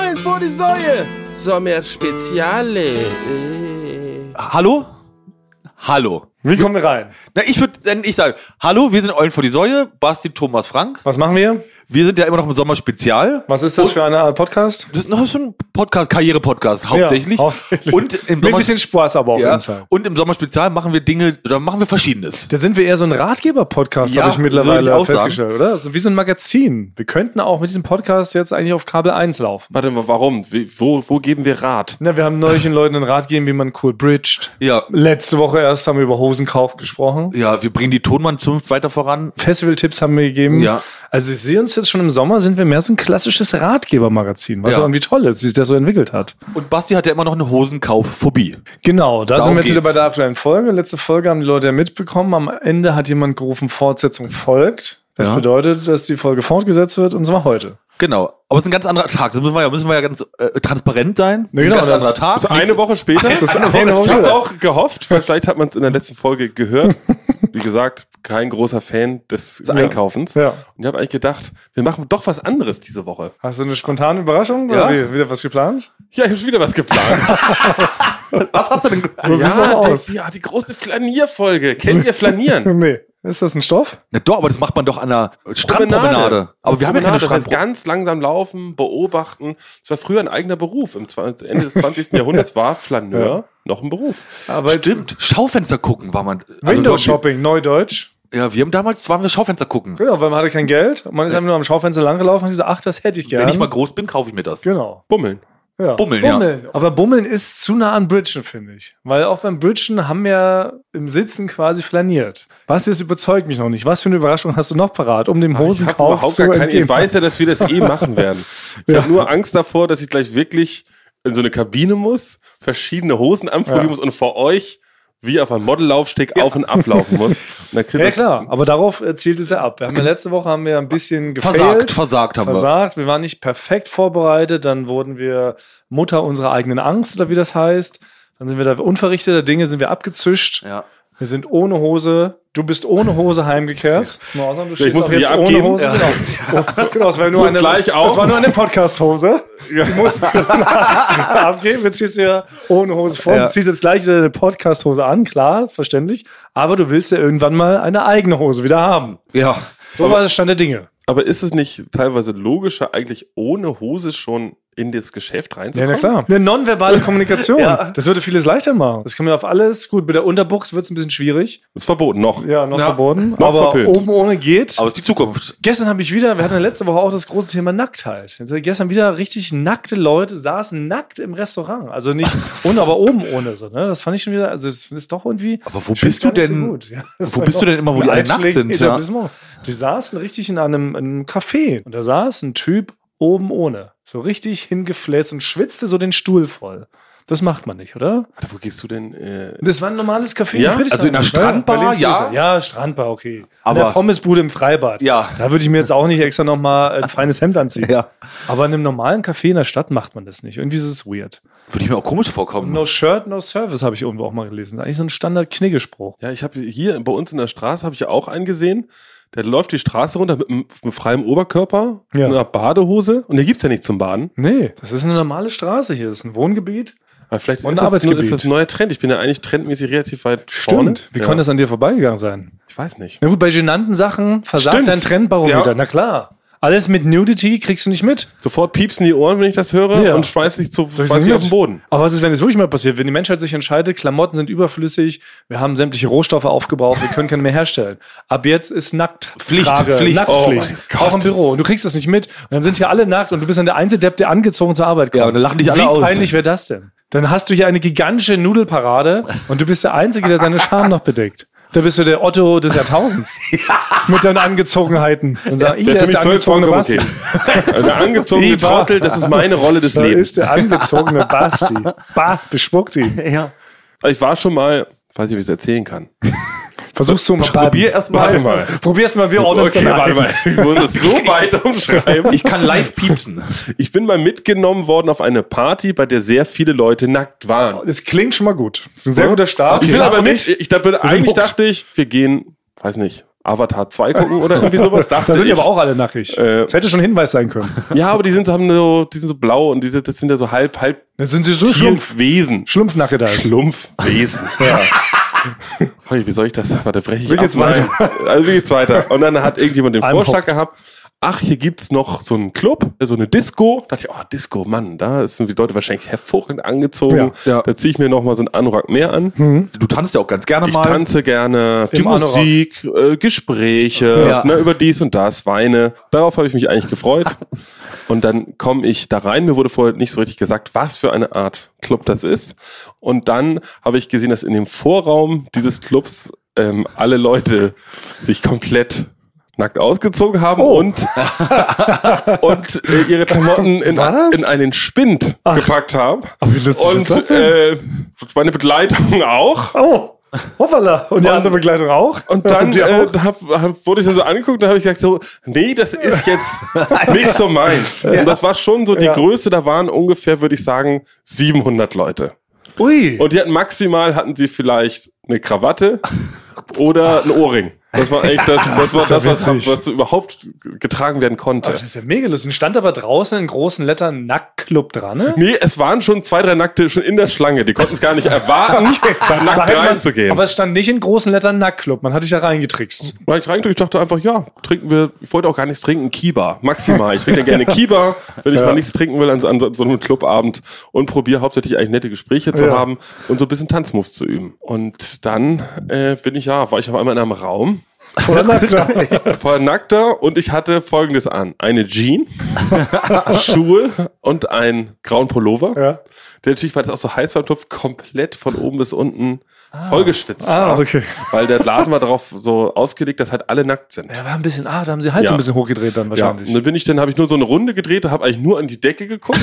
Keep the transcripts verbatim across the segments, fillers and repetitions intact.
Eulen vor die Säue. Sommer Speziale. Äh. Hallo? Hallo. Wie kommen wir rein? Na, ich würde, ich sage, hallo, wir sind Eulen vor die Säue, Basti, Thomas, Frank. Was machen wir? Wir sind ja immer noch im Sommerspezial. Was ist das und für eine Art Podcast? Das ist noch so ein Podcast, Karriere-Podcast, hauptsächlich. Ja, hauptsächlich. Und im Mit ein bisschen Spaß aber auch ja, inside. Und im Sommerspezial machen wir Dinge, da machen wir Verschiedenes. Da sind wir eher so ein Ratgeber-Podcast, Ja, habe ich mittlerweile würde ich auch festgestellt, oder? Also wie so ein Magazin. Wir könnten auch mit diesem Podcast jetzt eigentlich auf Kabel eins laufen. Warte mal, warum? Wie, wo, wo geben wir Rat? Na, wir haben neulich den Leuten einen Rat gegeben, wie man cool bridged. Ja. Letzte Woche erst haben wir über Hosenkauf gesprochen. Ja, wir bringen die Tonmann-Zunft weiter voran. Festival-Tipps haben wir gegeben. Ja. Also ich sehe uns jetzt schon im Sommer, sind wir mehr so ein klassisches Ratgeber-Magazin, was Ja. auch irgendwie toll ist, wie sich das so entwickelt hat. Und Basti hat ja immer noch eine Hosenkaufphobie. Genau, da Darum sind wir jetzt wieder geht's. bei der aktuellen Folge. Letzte Folge haben die Leute ja mitbekommen. Am Ende hat jemand gerufen, Fortsetzung folgt. Das Ja. bedeutet, dass die Folge fortgesetzt wird, und zwar heute. Genau. Aber es ist ein ganz anderer Tag. Das müssen wir ja, müssen wir ja ganz äh, transparent sein. Ja, ein genau, ganz das- anderer Tag. Also eine Woche später. Das ist eine eine Woche Ich habe später. auch gehofft, weil vielleicht hat man es in der letzten Folge gehört. Wie gesagt, kein großer Fan des Einkaufens. Ja. Und ich habe eigentlich gedacht, wir machen doch was anderes diese Woche. Hast du eine spontane Überraschung? Ja. Oder wie? Wieder was geplant? Ja, ich habe schon wieder was geplant. Was hast du denn? So sieht's ja, doch der, aus. ja, die große Flanierfolge. Kennt ihr Flanieren? Nee. Ist das ein Stoff? Na doch, aber das macht man doch an der Strandpromenade. Aber wir haben ja keine Promenade, das heißt Strandpromenade. ganz langsam laufen, beobachten. Das war früher ein eigener Beruf. Im zwanzigsten Ende des zwanzigsten Jahrhunderts war Flaneur Ja. noch ein Beruf. Aber jetzt- Stimmt, Schaufenster gucken war man. Window Also, Shopping, Neudeutsch. Ja, wir haben damals, waren wir Schaufenster gucken. Genau, weil man hatte kein Geld. Und man ist einfach nur am Schaufenster langgelaufen und so, ach, das hätte ich gerne. Wenn ich mal groß bin, kaufe ich mir das. Genau. Bummeln. Ja. Bummeln, ja. Aber Bummeln ist zu nah an Bridgen, finde ich. Weil auch beim Bridgen haben wir im Sitzen quasi flaniert. Was jetzt überzeugt mich noch nicht. Was für eine Überraschung hast du noch parat, um dem Ich habe Hosenkauf überhaupt zu gar keine, entgehen? ich weiß ja, dass wir das eh machen werden. Ich Ja. habe nur Angst davor, dass ich gleich wirklich in so eine Kabine muss, verschiedene Hosen anprobieren Ja. muss und vor euch wie auf einem Modellaufsteg auf und ablaufen muss. Und dann kriegt Ja das- klar, aber darauf äh, zielt es ja ab. Wir haben ja letzte Woche haben wir ein bisschen gefailt. Versagt, versagt haben Versagt. Wir waren nicht perfekt vorbereitet. Dann wurden wir Mutter unserer eigenen Angst, oder wie das heißt. Dann sind wir da unverrichteter Dinge, sind wir abgezischt. wir. Ja. Wir sind ohne Hose. Du bist ohne Hose heimgekehrt. Nur ausnahme, du Ja, ich stehst muss auch sie jetzt abgeben. ohne Hose. Ja. Genau. Oh, genau, das war nur Muss eine, gleich das, auf. das war nur eine Podcast-Hose. Die musstest du dann abgeben. Jetzt stehst du ja ohne Hose vor. Ja. Du ziehst jetzt gleich wieder eine Podcast-Hose an, klar, verständlich. Aber du willst ja irgendwann mal eine eigene Hose wieder haben. Ja. So war der Stand der Dinge. Aber ist es nicht teilweise logischer, eigentlich ohne Hose schon in das Geschäft Ja, reinzukommen? na klar. Eine nonverbale Kommunikation. Ja. Das würde vieles leichter machen. Das kann man auf alles. Gut, mit der Unterbuchs wird es ein bisschen schwierig. Das ist verboten, noch. Ja, noch Ja, verboten. noch aber verpönt. oben ohne geht. Aber es ist die Zukunft. Gestern habe ich wieder, wir hatten ja letzte Woche auch das große Thema Nacktheit. Jetzt hatte ich gestern wieder richtig nackte Leute saßen nackt im Restaurant. Also nicht ohne, aber oben ohne. So, ne? Das fand ich schon wieder, also das ist doch irgendwie. Aber wo ich find's bist du gar nicht denn- So gut. Ja, das wo war bist doch du denn immer, wo ein die alle nackt einschlägiges sind, ja? Etablissement. Die saßen richtig in einem, in einem Café. Und da saß ein Typ oben ohne. So richtig hingefläzt und schwitzte so den Stuhl voll. Das macht man nicht, oder? Warte, wo gehst du denn? Äh, Das war ein normales Café Ja? in Friedrichshain. Also in einer Strandbar, Berlin, ja? Friedrichshain. Ja, Strandbar, okay. Aber- in der Pommesbude im Freibad. Ja. Da würde ich mir jetzt auch nicht extra nochmal ein feines Hemd anziehen. Ja. Aber in einem normalen Café in der Stadt macht man das nicht. Irgendwie ist es weird. Würde ich mir auch komisch vorkommen. No shirt, no service habe ich irgendwo auch mal gelesen. Eigentlich so ein Standard-Kniggespruch. ja, ich habe hier bei uns in der Straße habe ich ja auch einen gesehen. Der läuft die Straße runter mit, einem- mit freiem Oberkörper, Ja. einer Badehose. Und hier gibt's ja nichts zum Baden. Nee, das ist eine normale Straße hier. Das ist ein Wohngebiet. Aber vielleicht Und ist ein das, nur, Arbeitsgebiet. ist das ein neuer Trend. Ich bin ja eigentlich trendmäßig relativ weit vorne. Wie ja. konnte das an dir vorbeigegangen sein? Ich weiß nicht. Na gut, bei genannten Sachen versagt Stimmt. dein Trendbarometer. Ja. Na klar. Alles mit Nudity kriegst du nicht mit. Sofort piepsen die Ohren, wenn ich das höre, Ja. und schmeiß dich zu, Soll ich schmeiß mich nicht auf den Boden. Aber was ist, wenn es wirklich mal passiert? Wenn die Menschheit sich entscheidet, Klamotten sind überflüssig, wir haben sämtliche Rohstoffe aufgebraucht, wir können keine mehr herstellen. Ab jetzt ist nackt Pflicht, Trage, Pflicht. Nacktpflicht. Oh mein Gott. Auch im Büro. Und du kriegst das nicht mit. Und dann sind hier alle nackt und du bist dann der einzige Depp, der angezogen zur Arbeit kommt. Ja, und dann lachen dich alle Wie aus. peinlich wäre das denn? Dann hast du hier eine gigantische Nudelparade und du bist der Einzige, der seine Scham noch bedeckt. Da bist du der Otto des Jahrtausends. Mit deinen Angezogenheiten. Und sagen, Der hier ist der voll- angezogene vollkommen Basti. okay. Also der angezogene Iba. Trottel, das ist meine Rolle des Da Lebens. ist der angezogene Basti. Bah, bespuckt ihn. Ja. Ich war schon mal, weiß nicht, ob ich es erzählen kann. Versuchst du umschreiben. Probier erst mal. Warte mal. Probier erst mal, wir ordnen es Okay, dann warte ein. mal. Ich muss es so weit umschreiben. Ich kann live piepsen. Ich bin mal mitgenommen worden auf eine Party, bei der sehr viele Leute nackt waren. Das klingt schon mal gut. Das ist ein sehr guter Start. Ich will Ja, aber aber nicht, ich dachte, sind eigentlich hooked. dachte ich, wir gehen, weiß nicht, Avatar zwei gucken oder irgendwie sowas. Dachte Da sind die ich. aber auch alle nackig. Äh, Das hätte schon Hinweis sein können. Ja, aber die sind, haben so, die sind so blau und diese, das sind ja so halb, halb Dann sind sie so schlumpf, Tierwesen. schlumpfnacke da ist. Schlumpfwesen. Ja. Hey, wie soll ich das? Warte, breche ich Wie ab. geht's weiter? Also wie geht's weiter? Und dann hat irgendjemand den I'm Vorschlag hooked. gehabt, ach, hier gibt's noch so einen Club, so eine Disco. Da dachte ich, oh, Disco, Mann, da sind die Leute wahrscheinlich hervorragend angezogen. Ja, ja. Da ziehe ich mir noch mal so einen Anorak mehr an. Du tanzt ja auch ganz gerne Ich mal. tanze gerne, die Im Anorak. Musik, äh, Gespräche, Ja. ne, über dies und das, Weine. Darauf habe ich mich eigentlich gefreut. Und dann komme ich da rein. Mir wurde vorher nicht so richtig gesagt, was für eine Art Club das ist. Und dann habe ich gesehen, dass in dem Vorraum dieses Clubs ähm, alle Leute sich komplett nackt ausgezogen haben Oh. und, und äh, ihre Klamotten in, Was? in einen Spind gepackt haben. Ach, wie lustig Und ist das denn? äh, meine Begleitung auch. Oh, hoppala. Und die andere Begleitung auch? Und dann die äh, auch? hab, hab, wurde ich dann so angeguckt, da habe ich gesagt so, nee, das ist jetzt nicht so meins. Und das war schon so die Ja. Größe, da waren ungefähr, würde ich sagen, siebenhundert Leute. Ui. Und die hatten maximal, hatten sie vielleicht eine Krawatte oder ein Ohrring. Das war eigentlich das, das, war ist ja das was, witzig. was so überhaupt getragen werden konnte. Oh, das ist ja mega lustig. Stand aber draußen in großen Lettern Nacktclub dran, ne? Nee, es waren schon zwei, drei Nackte schon in der Schlange. Die konnten es gar nicht erwarten, da nackt Da hätte man- reinzugehen. Aber es stand nicht in großen Lettern Nacktclub. Man hat dich da reingetrickst. Weil ich reinging, ich dachte einfach, ja, trinken wir, ich wollte auch gar nichts trinken, Kiba, maximal. Ich trinke ja gerne Kiba, wenn ich Ja. mal nichts trinken will an, an so so einem Clubabend und probiere hauptsächlich eigentlich nette Gespräche zu Ja. haben und so ein bisschen Tanzmoves zu üben. Und dann äh, bin ich ja, war ich auf einmal in einem Raum, Voller Nackter. voll nackter und ich hatte Folgendes an. Eine Jean, Schuhe und einen grauen Pullover. Ja. Der natürlich, weil das auch so heiß war im Topf, komplett von oben bis unten vollgeschwitzt Ah, war. okay. Weil der Laden war darauf so ausgelegt, dass halt alle nackt sind. Ja, war ein bisschen, ah, da haben sie Hals Ja. ein bisschen hochgedreht dann Ja, wahrscheinlich. und dann bin ich dann, habe ich nur so eine Runde gedreht, habe eigentlich nur an die Decke geguckt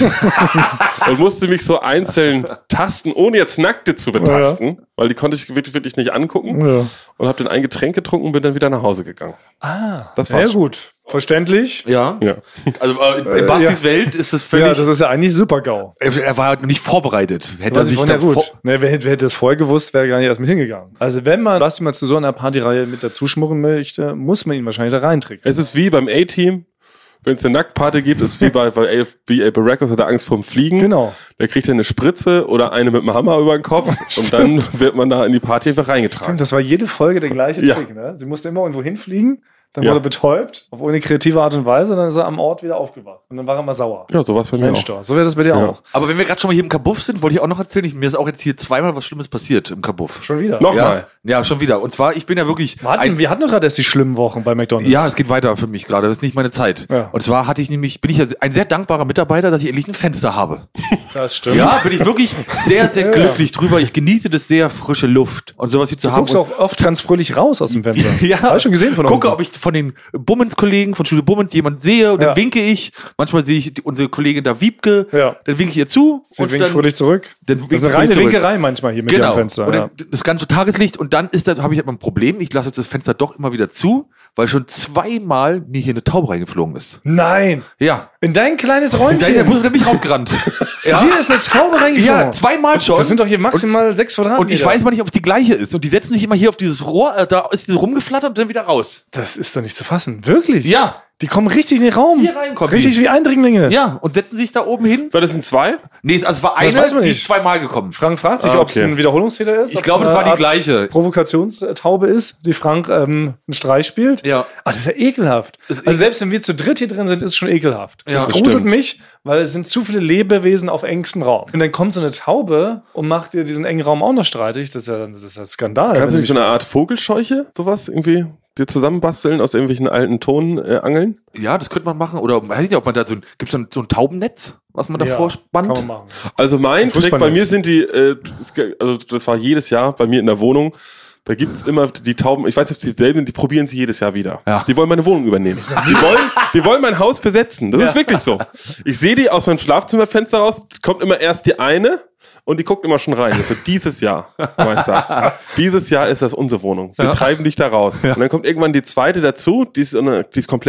und musste mich so einzeln tasten, ohne jetzt Nackte zu betasten, weil die konnte ich wirklich, wirklich nicht angucken Ja. und habe dann ein Getränk getrunken und bin dann wieder nach Hause gegangen. Ah, Das sehr war's. gut. Verständlich. Ja. Ja. Also äh, in Bastis Welt ist das völlig. Ja, das ist ja eigentlich super GAU. er er war halt noch nicht vorbereitet. Hätte er Was ich sich von ja da gut. vor- Ne, wer, hätte- wer hätte das vorher gewusst, wäre gar nicht erst mit hingegangen. Also wenn man Basti mal zu so einer Partyreihe mit dazu schmuggeln möchte, muss man ihn wahrscheinlich da reintricksen. Es ist wie beim A-Team, wenn es eine Nacktparty gibt, ist wie bei, bei A- wie A. Baracus hat er Angst vorm Fliegen. Genau. Da kriegt er eine Spritze oder eine mit dem Hammer über den Kopf und dann wird man da in die Party einfach reingetragen. Stimmt, das war jede Folge der gleiche Ja. Trick. Ne? Sie musste immer irgendwo hinfliegen, dann Ja. wurde er betäubt, auf eine kreative Art und Weise, dann ist er am Ort wieder aufgewacht. Und dann war er mal sauer. Ja, sowas bei mir Mensch, auch. doch. So wäre das bei dir Ja. auch. Aber wenn wir gerade schon mal hier im Kabuff sind, wollte ich auch noch erzählen, ich, mir ist auch jetzt hier zweimal was Schlimmes passiert im Kabuff. Schon wieder. Nochmal. Ja, ja, schon wieder. Und zwar, ich bin ja wirklich. Wir hatten, ein- wir hatten doch gerade erst die schlimmen Wochen bei McDonalds. Ja, es geht weiter für mich gerade. Das ist nicht meine Zeit. Ja. Und zwar hatte ich nämlich, bin ich ja ein sehr dankbarer Mitarbeiter, dass ich endlich ein Fenster habe. das stimmt. Ja, bin ich wirklich sehr, sehr Ja. glücklich drüber. Ich genieße das sehr, frische Luft und sowas hier zu Du haben. guckst auch oft ganz fröhlich raus aus dem Fenster. Ja. Habe ich schon gesehen von Gucke, unten. ob ich von den Bummens-Kollegen von Schule Bummens jemanden sehe und Ja. dann winke ich. Manchmal sehe ich die, unsere Kollegin da Wiebke, Ja. dann winke ich ihr zu. Sie und winkt dann, fröhlich zurück. dann Das winkt ist eine sie reine fröhlich zurück. Winkerei manchmal hier mit Genau. dem Fenster. Und Ja. dann das ganze Tageslicht und dann ist das, habe ich halt mal ein Problem. Ich lasse jetzt das Fenster doch immer wieder zu, weil schon zweimal mir hier eine Taube reingeflogen ist. Nein, Ja. in dein kleines Da Räumchen. ist der mich rausgerannt. ja. Hier ist eine Taube reingeflogen. ja, zweimal schon. Das sind doch hier maximal sechs Quadratmeter. und ich weiß mal nicht, ob es die gleiche ist. Und die setzen sich immer hier auf dieses Rohr, äh, da ist die rumgeflattert und dann wieder raus. Das ist doch nicht zu fassen. Wirklich? Ja. Die kommen richtig in den Raum. Hier rein kommen Richtig die. wie Eindringlinge. Ja, und setzen sich da oben hin. War das in zwei? Nee, also es war Das eine, weiß man die nicht. ist zweimal gekommen. Frank fragt sich, Ah, ob es okay. ein Wiederholungstäter ist. Ich ob's glaube, das eine war die Art gleiche. Provokationstaube ist, die Frank ähm, einen Streich spielt. Ja. Ah, das ist ja ekelhaft. Das ist Also selbst wenn wir zu dritt hier drin sind, ist es schon ekelhaft. Ja, das das gruselt stimmt. mich, weil es sind zu viele Lebewesen auf engstem Raum. Und dann kommt so eine Taube und macht dir diesen engen Raum auch noch streitig. Das ist ja, das ist ja Skandal. Kannst du wenn nicht so eine mich- Art Vogelscheuche, sowas irgendwie dir zusammenbasteln aus irgendwelchen alten Tonangeln? Äh, Angeln? Ja, das könnte man machen. Oder weiß ich nicht, ob man da so ein, gibt es so ein Taubennetz, was man davor Ja, spannt? kann man machen. Also mein Trick bei Fußballnetz. mir sind die, äh, das, also das war jedes Jahr bei mir in der Wohnung. Da gibt's immer die Tauben, ich weiß nicht, ob sie dieselben sind, die probieren sie jedes Jahr wieder. Ja. Die wollen meine Wohnung übernehmen. Die wollen, die wollen mein Haus besetzen. Das ist wirklich so. Ich sehe die aus meinem Schlafzimmerfenster raus, kommt immer erst die eine und die guckt immer schon rein. Also dieses Jahr, Meister. Dieses Jahr ist das unsere Wohnung. Wir Ja. treiben dich da raus. Und dann kommt irgendwann die zweite dazu, die ist, die ist komplett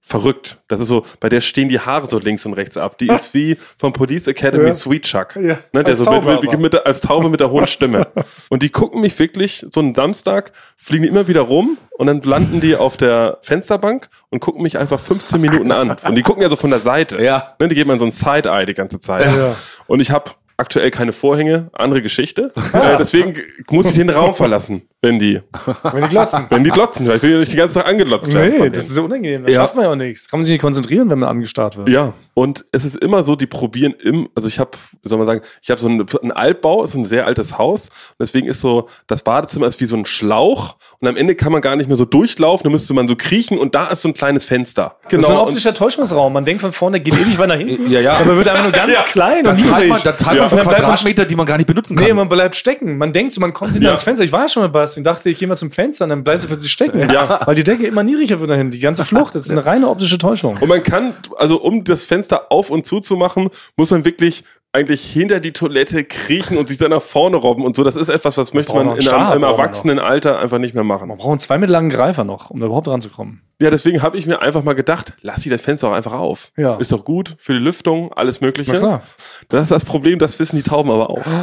verrückt. Das ist so, bei der stehen die Haare so links und rechts ab. Die ist wie vom Police Academy Ja. Sweet Chuck. Ja, Ne, der als so mit, Taube mit, aber. mit, als Taube mit der hohen Stimme. Und die gucken mich wirklich, so einen Samstag, fliegen die immer wieder rum und dann landen die auf der Fensterbank und gucken mich einfach fünfzehn Minuten an. Und die gucken ja so von der Seite. Ja. Ne, die geben mir so ein Side-Eye die ganze Zeit. Ja. Und ich habe aktuell keine Vorhänge, andere Geschichte. Äh, deswegen muss ich den Raum verlassen, wenn die, Wenn die glotzen. wenn die glotzen. Weil ich will ja nicht die ganze Tag angeglotzt werden. Nee, von das denen. ist so unangenehm. Da Ja. schafft man ja auch nichts. Kann man sich nicht konzentrieren, wenn man angestarrt wird. Ja, und es ist immer so, die probieren im, also ich habe, wie soll man sagen, ich habe so einen, einen Altbau, ist ein sehr altes Haus und deswegen ist so, das Badezimmer ist wie so ein Schlauch und am Ende kann man gar nicht mehr so durchlaufen, da müsste man so kriechen und da ist so ein kleines Fenster. Das ist so ein und- optischer Täuschungsraum. Man denkt von vorne, geht ewig weit nach hinten. Ja, ja. Aber wird einfach nur ganz klein Dann und zahlt niedrig. man, dann zahlt Ja. man für Und dann bleibt man Quadratmeter, die man gar nicht benutzen kann. Nee, man bleibt stecken. Man denkt so, man kommt hinter Ja. ans Fenster. Ich war ja schon mal bei Basti und dachte, ich gehe mal zum Fenster und dann bleibst du plötzlich stecken. Ja. Weil die Decke immer niedriger wird dahin. Die ganze Flucht, das ist eine reine optische Täuschung. Und man kann, also um das Fenster auf und zu zu machen, muss man wirklich eigentlich hinter die Toilette kriechen und sich dann nach vorne robben und so. Das ist etwas, was möchte braucht man noch einen in einem, Stab, im braucht man Erwachsenenalter einfach nicht mehr machen. Man braucht einen zwei Meter langen Greifer noch, um da überhaupt ranzukommen. Ja, deswegen habe ich mir einfach mal gedacht, lass sie das Fenster auch einfach auf. Ja. Ist doch gut für die Lüftung, alles Mögliche. Na klar. Das ist das Problem, das wissen die Tauben aber auch.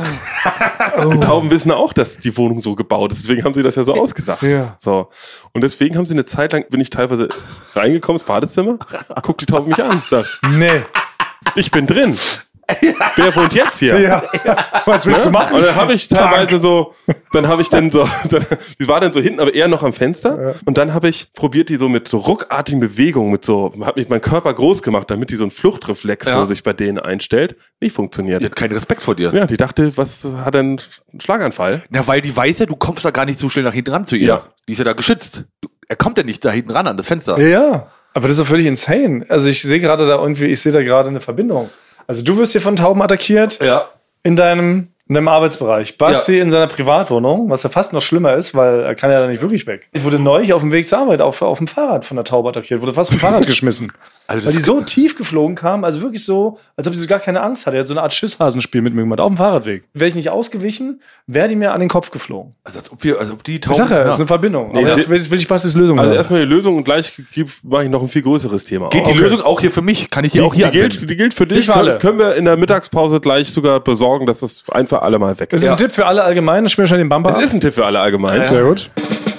Die Tauben wissen auch, dass die Wohnung so gebaut ist. Deswegen haben sie das ja so ausgedacht. Ja. So. Und deswegen haben sie eine Zeit lang, bin ich teilweise reingekommen ins Badezimmer, guckt die Taube mich an, sagt, Nee. ich bin drin. Wer wohnt jetzt hier? Ja. Was willst du machen? Und dann habe ich teilweise so, dann habe ich dann so, dann, die war dann so hinten, aber eher noch am Fenster. Und dann habe ich probiert, die so mit so ruckartigen Bewegungen, mit so, habe mich meinen Körper groß gemacht, damit die so ein Fluchtreflex Ja. so sich bei denen einstellt. Nicht funktioniert. Die hat keinen Respekt vor dir. Ja, die dachte, was hat denn einen Schlaganfall? Na, weil die weiß ja, du kommst da gar nicht so schnell nach hinten ran zu ihr. Ja. Die ist ja da geschützt. Du, er kommt ja nicht da hinten ran an das Fenster. Ja. Aber das ist doch völlig insane. Also ich sehe gerade da irgendwie, ich sehe da gerade eine Verbindung. Also du wirst hier von Tauben attackiert Ja. in deinem, in deinem Arbeitsbereich. Basti in seiner Privatwohnung, was ja fast noch schlimmer ist, weil er kann ja da nicht wirklich weg. Ich wurde neulich auf dem Weg zur Arbeit auf, auf dem Fahrrad von der Taube attackiert, wurde fast vom Fahrrad geschmissen. Also Weil das die so tief geflogen kam, also wirklich so, als ob sie so gar keine Angst hatte. Er hat so eine Art Schisshasenspiel mit mir gemacht, auf dem Fahrradweg. Wäre ich nicht ausgewichen, wäre die mir an den Kopf geflogen. Also als ob wir, als ob die Ich Tauben. sag ja, ja. das ist eine Verbindung. Nee, Aber sie- jetzt will, will ich Bastis Lösung Also hören. erstmal die Lösung und gleich mache ich noch ein viel größeres Thema. Geht auf. die Lösung auch hier für mich? Kann ich die, Die, auch hier die, gilt, anwenden? die gilt für dich. Nicht für alle. Können, können wir in der Mittagspause gleich sogar besorgen, dass das ein für alle Mal weg Das ist. ist ein Tipp für alle allgemein, ich mir schon den Bumper Das ab. ist ein Tipp für alle allgemein. Sehr gut.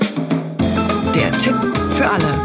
Der Tipp für alle.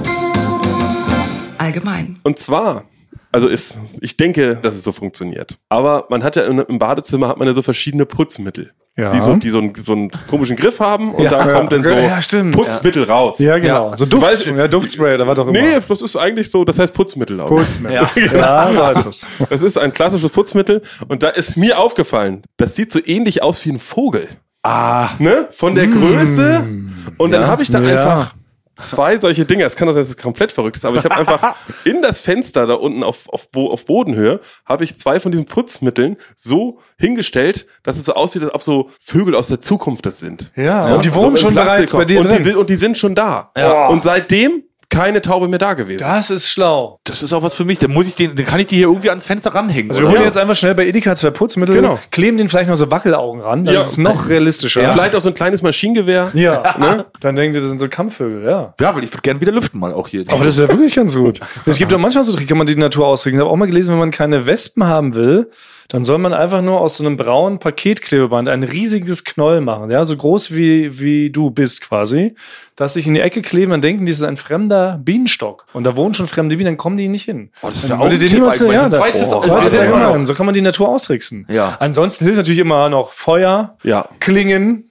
Allgemein. Und zwar, also ist, ich denke, dass es so funktioniert. Aber man hat ja im, im Badezimmer hat man ja so verschiedene Putzmittel. Ja. Die so, die so, einen, so einen komischen Griff haben und Ja, da ja. kommt dann so Ja, stimmt. Putzmittel raus. Ja, genau. Ja. So Du Duft, weißt- ja, Duftspray, da war doch immer. Nee, das ist eigentlich so, das heißt Putzmittel auch. Putzmittel. Ja. ja, so heißt es. Das ist ein klassisches Putzmittel und da ist mir aufgefallen, das sieht so ähnlich aus wie ein Vogel. Ah. Ne? Von der Größe. Und dann habe ich da Ja. einfach zwei solche Dinge. Es kann doch sein, dass es komplett verrückt ist, aber ich habe einfach in das Fenster da unten auf, auf, Bo auf Bodenhöhe habe ich zwei von diesen Putzmitteln so hingestellt, dass es so aussieht, als ob so Vögel aus der Zukunft das sind. Ja, und die wohnen im schon bereits Plastikkorb. bei dir und drin. Die sind, und die sind schon da. Ja. Und seitdem keine Taube mehr da gewesen. Das ist schlau. Das ist auch was für mich. Dann muss ich den, dann kann ich die hier irgendwie ans Fenster ranhängen. Also wir oder? holen jetzt einfach schnell bei Edeka zwei Putzmittel, Genau. kleben den vielleicht noch so Wackelaugen ran, dann Ja. ist es noch realistischer. Ja. Vielleicht auch so ein kleines Maschinengewehr. Ja, ne? Dann denkt ihr, das sind so Kampfvögel, ja. Ja, weil ich würde gerne wieder lüften mal auch hier. Aber das ist ja wirklich ganz gut. Es gibt auch manchmal so Tricks, kann man die Natur ausrichten. Ich habe auch mal gelesen, wenn man keine Wespen haben will, dann soll man einfach nur aus so einem braunen Paketklebeband ein riesiges Knoll machen, ja, so groß wie, wie du bist quasi, dass sich in die Ecke kleben, dann denken, das ist ein fremder Bienenstock. Und da wohnen schon fremde Bienen, dann kommen die nicht hin. Oh, das ist Dann ja auch würde ein dir Tipp niemand so- eigentlich. ja, Ein da- zweites oh, auch. zweites Ja, allgemein. ja. So kann man die Natur ausrichten. Ja. Ansonsten hilft natürlich immer noch Feuer, Ja. Klingen,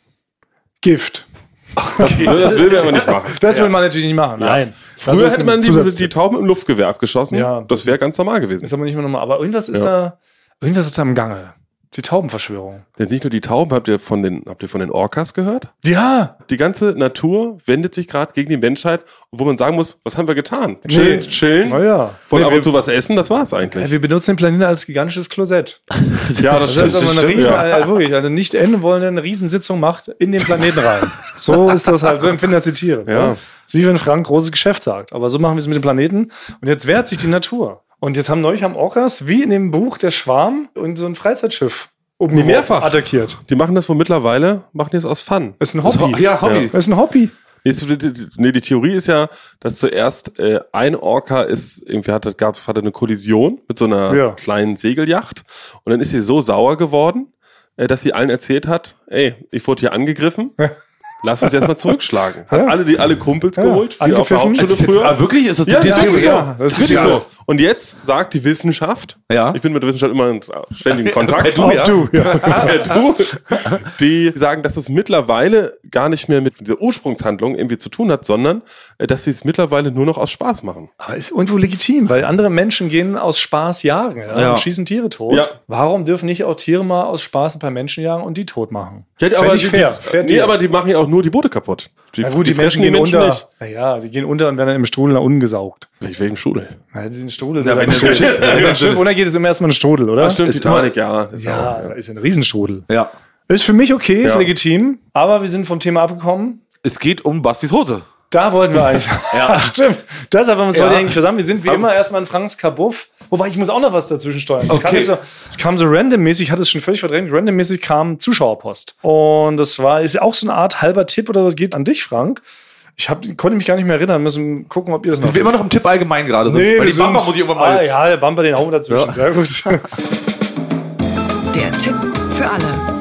Gift. Das will wir aber nicht machen. Das will man natürlich nicht machen. Nein. Das Früher ist hätte ein man die, Zusatztipp. die Tauben im Luftgewehr abgeschossen. Ja. Das wäre ganz normal gewesen. Ist aber nicht mehr normal. Aber irgendwas ist Ja. da, irgendwas ist da im Gange. Die Taubenverschwörung. Jetzt nicht nur die Tauben, habt ihr von den, habt ihr von den Orcas gehört? Ja. Die ganze Natur wendet sich gerade gegen die Menschheit, wo man sagen muss, was haben wir getan? Chillen, Nee. chillen, Naja. von Nee, ab wir- und zu was essen, das war's eigentlich. Ja, wir benutzen den Planeten als gigantisches Klosett. Ja, Das heißt, wenn man eine riesen, äh, wirklich, eine nicht enden wollende eine Riesensitzung macht in den Planeten rein. So ist das halt, so empfinden das die Tiere. Ja. Das ist wie wenn Frank großes Geschäft sagt. Aber so machen wir es mit dem Planeten. Und jetzt wehrt sich die Natur. Und jetzt haben neulich haben Orcas, wie in dem Buch Der Schwarm, und so ein Freizeitschiff oben Nee, mehrfach. attackiert. Die machen das wohl mittlerweile, machen die es aus Fun. Das ist ein Hobby. Ja, Hobby. Das ist ein Hobby. Nee, die Theorie ist ja, dass zuerst äh, ein Orca ist, irgendwie hatte, gab, hatte eine Kollision mit so einer Ja. kleinen Segelyacht und dann ist sie so sauer geworden, äh, dass sie allen erzählt hat, ey, ich wurde hier angegriffen, lass uns jetzt mal zurückschlagen. Hat Ja. alle, die alle Kumpels Ja. geholt, wie auf der Angepfiffen. Hauptschule Ist das jetzt, früher. ah, wirklich? Ist das Ja, die das ist Theorie? wirklich so. Ja, das Das ist ist wirklich ja- so. Und jetzt sagt die Wissenschaft, Ja. ich bin mit der Wissenschaft immer in ständigem Kontakt. Du, ja. Du, ja. Ja, du. Die sagen, dass es mittlerweile gar nicht mehr mit dieser Ursprungshandlung irgendwie zu tun hat, sondern äh, dass sie es mittlerweile nur noch aus Spaß machen. Aber ist irgendwo legitim, weil andere Menschen gehen aus Spaß jagen ja, Ja. und schießen Tiere tot. Ja. Warum dürfen nicht auch Tiere mal aus Spaß ein paar Menschen jagen und die tot machen? Ja, Fänd aber ich die, fair. Die, Fair nee, Deal. aber die machen ja auch nur die Boote kaputt. Die, Na gut, die, fressen Menschen gehen unter. nicht. Naja, die gehen unter und werden dann im Strudel nach unten gesaugt. Welch- Welchen Strudel? Ja, den Strudel. Ja, der wenn da- das Schiff- wenn so ein Schiff untergeht, ist immer erstmal ein Strudel, oder? Ach, stimmt, Ist Titanic, ja. Ist Ja, auch, da ist ja ein Riesenstrudel. Ja. Ist für mich okay, ist Ja. legitim, aber wir sind vom Thema abgekommen. Es geht um Bastis Hose. Da wollten wir eigentlich. Ja. Stimmt. Deshalb haben wir uns Ja. heute eigentlich zusammen. Wir sind wie immer erstmal in Franks Kabuff. Wobei, ich muss auch noch was dazwischen steuern. Es, kam, Okay. so, es kam so randommäßig, ich hatte es schon völlig verdrängt, randommäßig kam Zuschauerpost. Und das war, ist auch so eine Art halber Tipp oder was geht an dich, Frank. Ich hab, konnte mich gar nicht mehr erinnern, müssen gucken, ob ihr das noch Sind wir immer wisst. noch im Tipp allgemein gerade? Sonst- Nee, Weil wir die Bumper sind- muss ich irgendwann mal. Ah, ja, der Bumper, den hauen wir dazwischen. Ja. Sehr gut. Der Tipp für alle.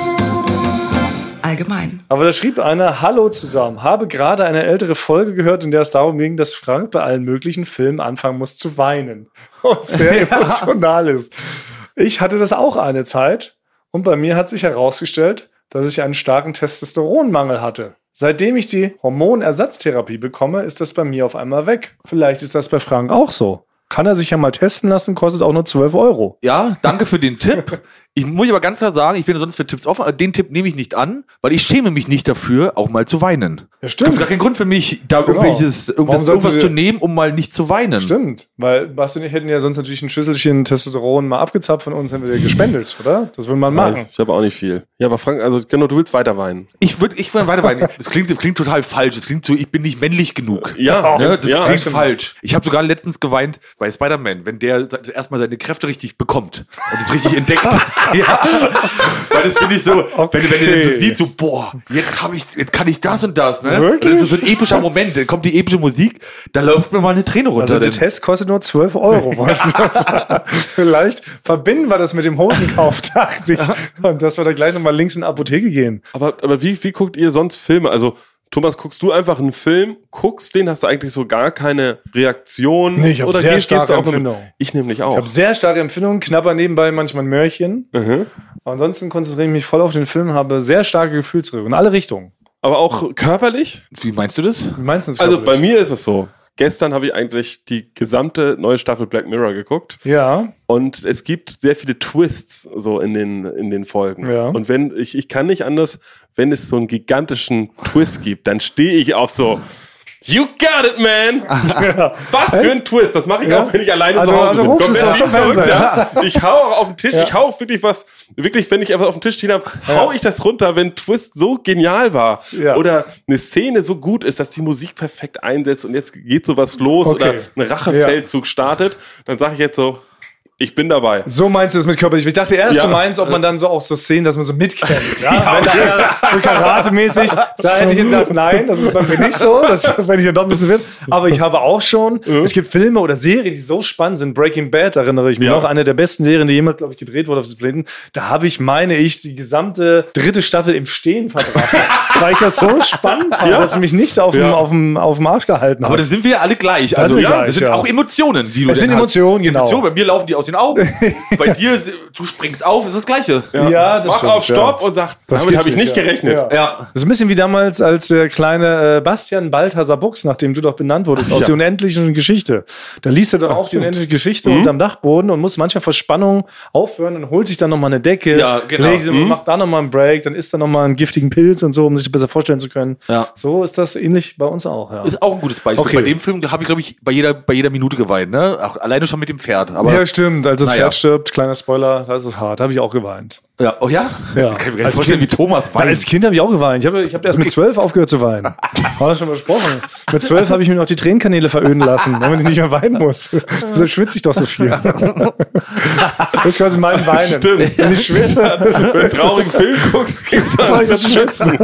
Allgemein. Aber da schrieb einer, hallo zusammen, habe gerade eine ältere Folge gehört, in der es darum ging, dass Frank bei allen möglichen Filmen anfangen muss zu weinen. Und sehr emotional ist. Ich hatte das auch eine Zeit und bei mir hat sich herausgestellt, dass ich einen starken Testosteronmangel hatte. Seitdem ich die Hormonersatztherapie bekomme, ist das bei mir auf einmal weg. Vielleicht ist das bei Frank auch so. Kann er sich ja mal testen lassen, kostet auch nur zwölf Euro. Ja, danke für den Tipp. Ich muss aber ganz klar sagen, ich bin sonst für Tipps offen, aber den Tipp nehme ich nicht an, weil ich schäme mich nicht dafür, auch mal zu weinen. Ja, stimmt. Gibt gar keinen Grund für mich, da Genau. irgendwelches, Warum irgendwas, sollst du irgendwas dir- zu nehmen, um mal nicht zu weinen. Stimmt, weil Basti und ich hätten ja sonst natürlich ein Schüsselchen Testosteron mal abgezapft von uns, hätten wir dir gespendet, oder? Das würde man machen. ich habe auch nicht viel. Ja, aber Frank, also genau, du willst weiter weinen. Ich würde ich würd weiter weinen. Das klingt, das klingt total falsch. Das klingt so, ich bin nicht männlich genug. Ja, Ne, das ja. klingt stimmt. falsch. Ich habe sogar letztens geweint bei Spider-Man, wenn der erstmal seine Kräfte richtig bekommt und es richtig entdeckt. Ja. Weil das finde ich so, wenn, wenn du dann so Okay. siehst, so, boah, jetzt habe ich, jetzt kann ich das und das, ne? Wirklich? Das ist so ein epischer Moment, dann kommt die epische Musik, da läuft mir mal eine Träne runter. Also der denn- Test kostet nur zwölf Euro. wollte ich das sagen. Vielleicht verbinden wir das mit dem Hosenkauf, dachte ich. Und dass wir da gleich nochmal links in die Apotheke gehen. Aber, aber wie, wie guckt ihr sonst Filme? Also, Thomas, guckst du einfach einen Film, guckst den, hast du eigentlich so gar keine Reaktion? Nee, ich hab Oder sehr gehst- gehst starke du einfach mit- Empfindung. Ich nämlich auch. Ich habe sehr starke Empfindungen, knapper nebenbei manchmal ein Mörchen. Aber ansonsten konzentriere ich mich voll auf den Film, habe sehr starke Gefühlsregungen in alle Richtungen. Aber auch körperlich? Wie meinst du das? Wie meinst du das? Also körperlich? bei mir ist es so. Gestern habe ich eigentlich die gesamte neue Staffel Black Mirror geguckt. Ja. Und es gibt sehr viele Twists so in den, in den Folgen. Ja. Und wenn, ich, ich kann nicht anders, wenn es so einen gigantischen Twist gibt, dann stehe ich auf so, you got it, man! Was für ein Twist! Das mache ich Ja. auch, wenn ich alleine Also- zu Hause also bin. rufst du es Komplett aus dem verrückt, Fernseher. ja. Ich hau auch auf den Tisch, ich hau wirklich was, wirklich, wenn ich einfach auf den Tisch stehen habe, hau ich das runter, wenn ein Twist so genial war. Ja. Oder eine Szene so gut ist, dass die Musik perfekt einsetzt und jetzt geht sowas los Okay. oder ein Rachefeldzug startet, dann sage ich jetzt so, ich bin dabei. So meinst du es mit körperlich? Ich dachte erst, Ja. du meinst, ob man dann so auch so Szenen, dass man so mitkämpft. Ja? Wenn da einer so karatemäßig, da hätte ich jetzt gesagt, nein, das ist bei mir nicht so. Das wenn ich ja doch ein bisschen wird. Aber ich habe auch schon, es gibt Filme oder Serien, die so spannend sind. Breaking Bad erinnere ich mich Ja. noch, eine der besten Serien, die jemals, glaube ich, gedreht wurde auf diesem Planeten. Da habe ich, meine ich, die gesamte dritte Staffel im Stehen verbracht. Weil ich das so spannend fand, Ja. dass es mich nicht auf, dem, Ja. auf, dem, auf dem Arsch gehalten hat. Aber da sind wir ja alle gleich. Da Also sind wir ja, gleich, das sind ja. auch Emotionen, die du Es sind dann hast. Emotionen, genau. Emotionen, bei mir laufen die aus den Augen. Bei dir, du springst auf, ist das Gleiche. Ja, das Mach stimmt, auf Stopp ja. und sag, Das damit gibt's habe ich nicht ja. gerechnet. Ja. Ja. Das ist ein bisschen wie damals, als der kleine äh, Bastian Balthasar Buchs, nachdem du doch benannt wurdest, aus ja. der unendlichen Geschichte. Da liest er dann auf die unendliche Geschichte Mhm. unterm Dachboden und muss manchmal vor Spannung aufhören und holt sich dann nochmal eine Decke, Ja, genau. legt sie und macht da nochmal einen Break, dann isst er nochmal einen giftigen Pilz und so, um sich das besser vorstellen zu können. Ja. So ist das ähnlich bei uns auch. Ja, Ist auch ein gutes Beispiel. Okay. Bei dem Film habe ich, glaube ich, bei jeder, bei jeder Minute geweint. Ne? Auch alleine schon mit dem Pferd. Aber ja stimmt. Als das Naja. Pferd stirbt, kleiner Spoiler, da ist es hart. Da habe ich auch geweint. Ja, oh ja? Ja. Ich kann mir gar nicht Als vorstellen, wie Kind- Thomas Weil weint. als Kind habe ich auch geweint. Ich habe ich hab erst mit zwölf aufgehört zu weinen. Haben wir schon besprochen. Mit zwölf habe ich mir noch die Tränenkanäle veröden lassen, damit ich nicht mehr weinen muss. Deshalb schwitze ich doch so viel. Das ist quasi mein Weinen. Stimmt. Wenn ich schwitze, Wenn du einen traurigen Film guckst, kriegst du soll ich das das schwitzen.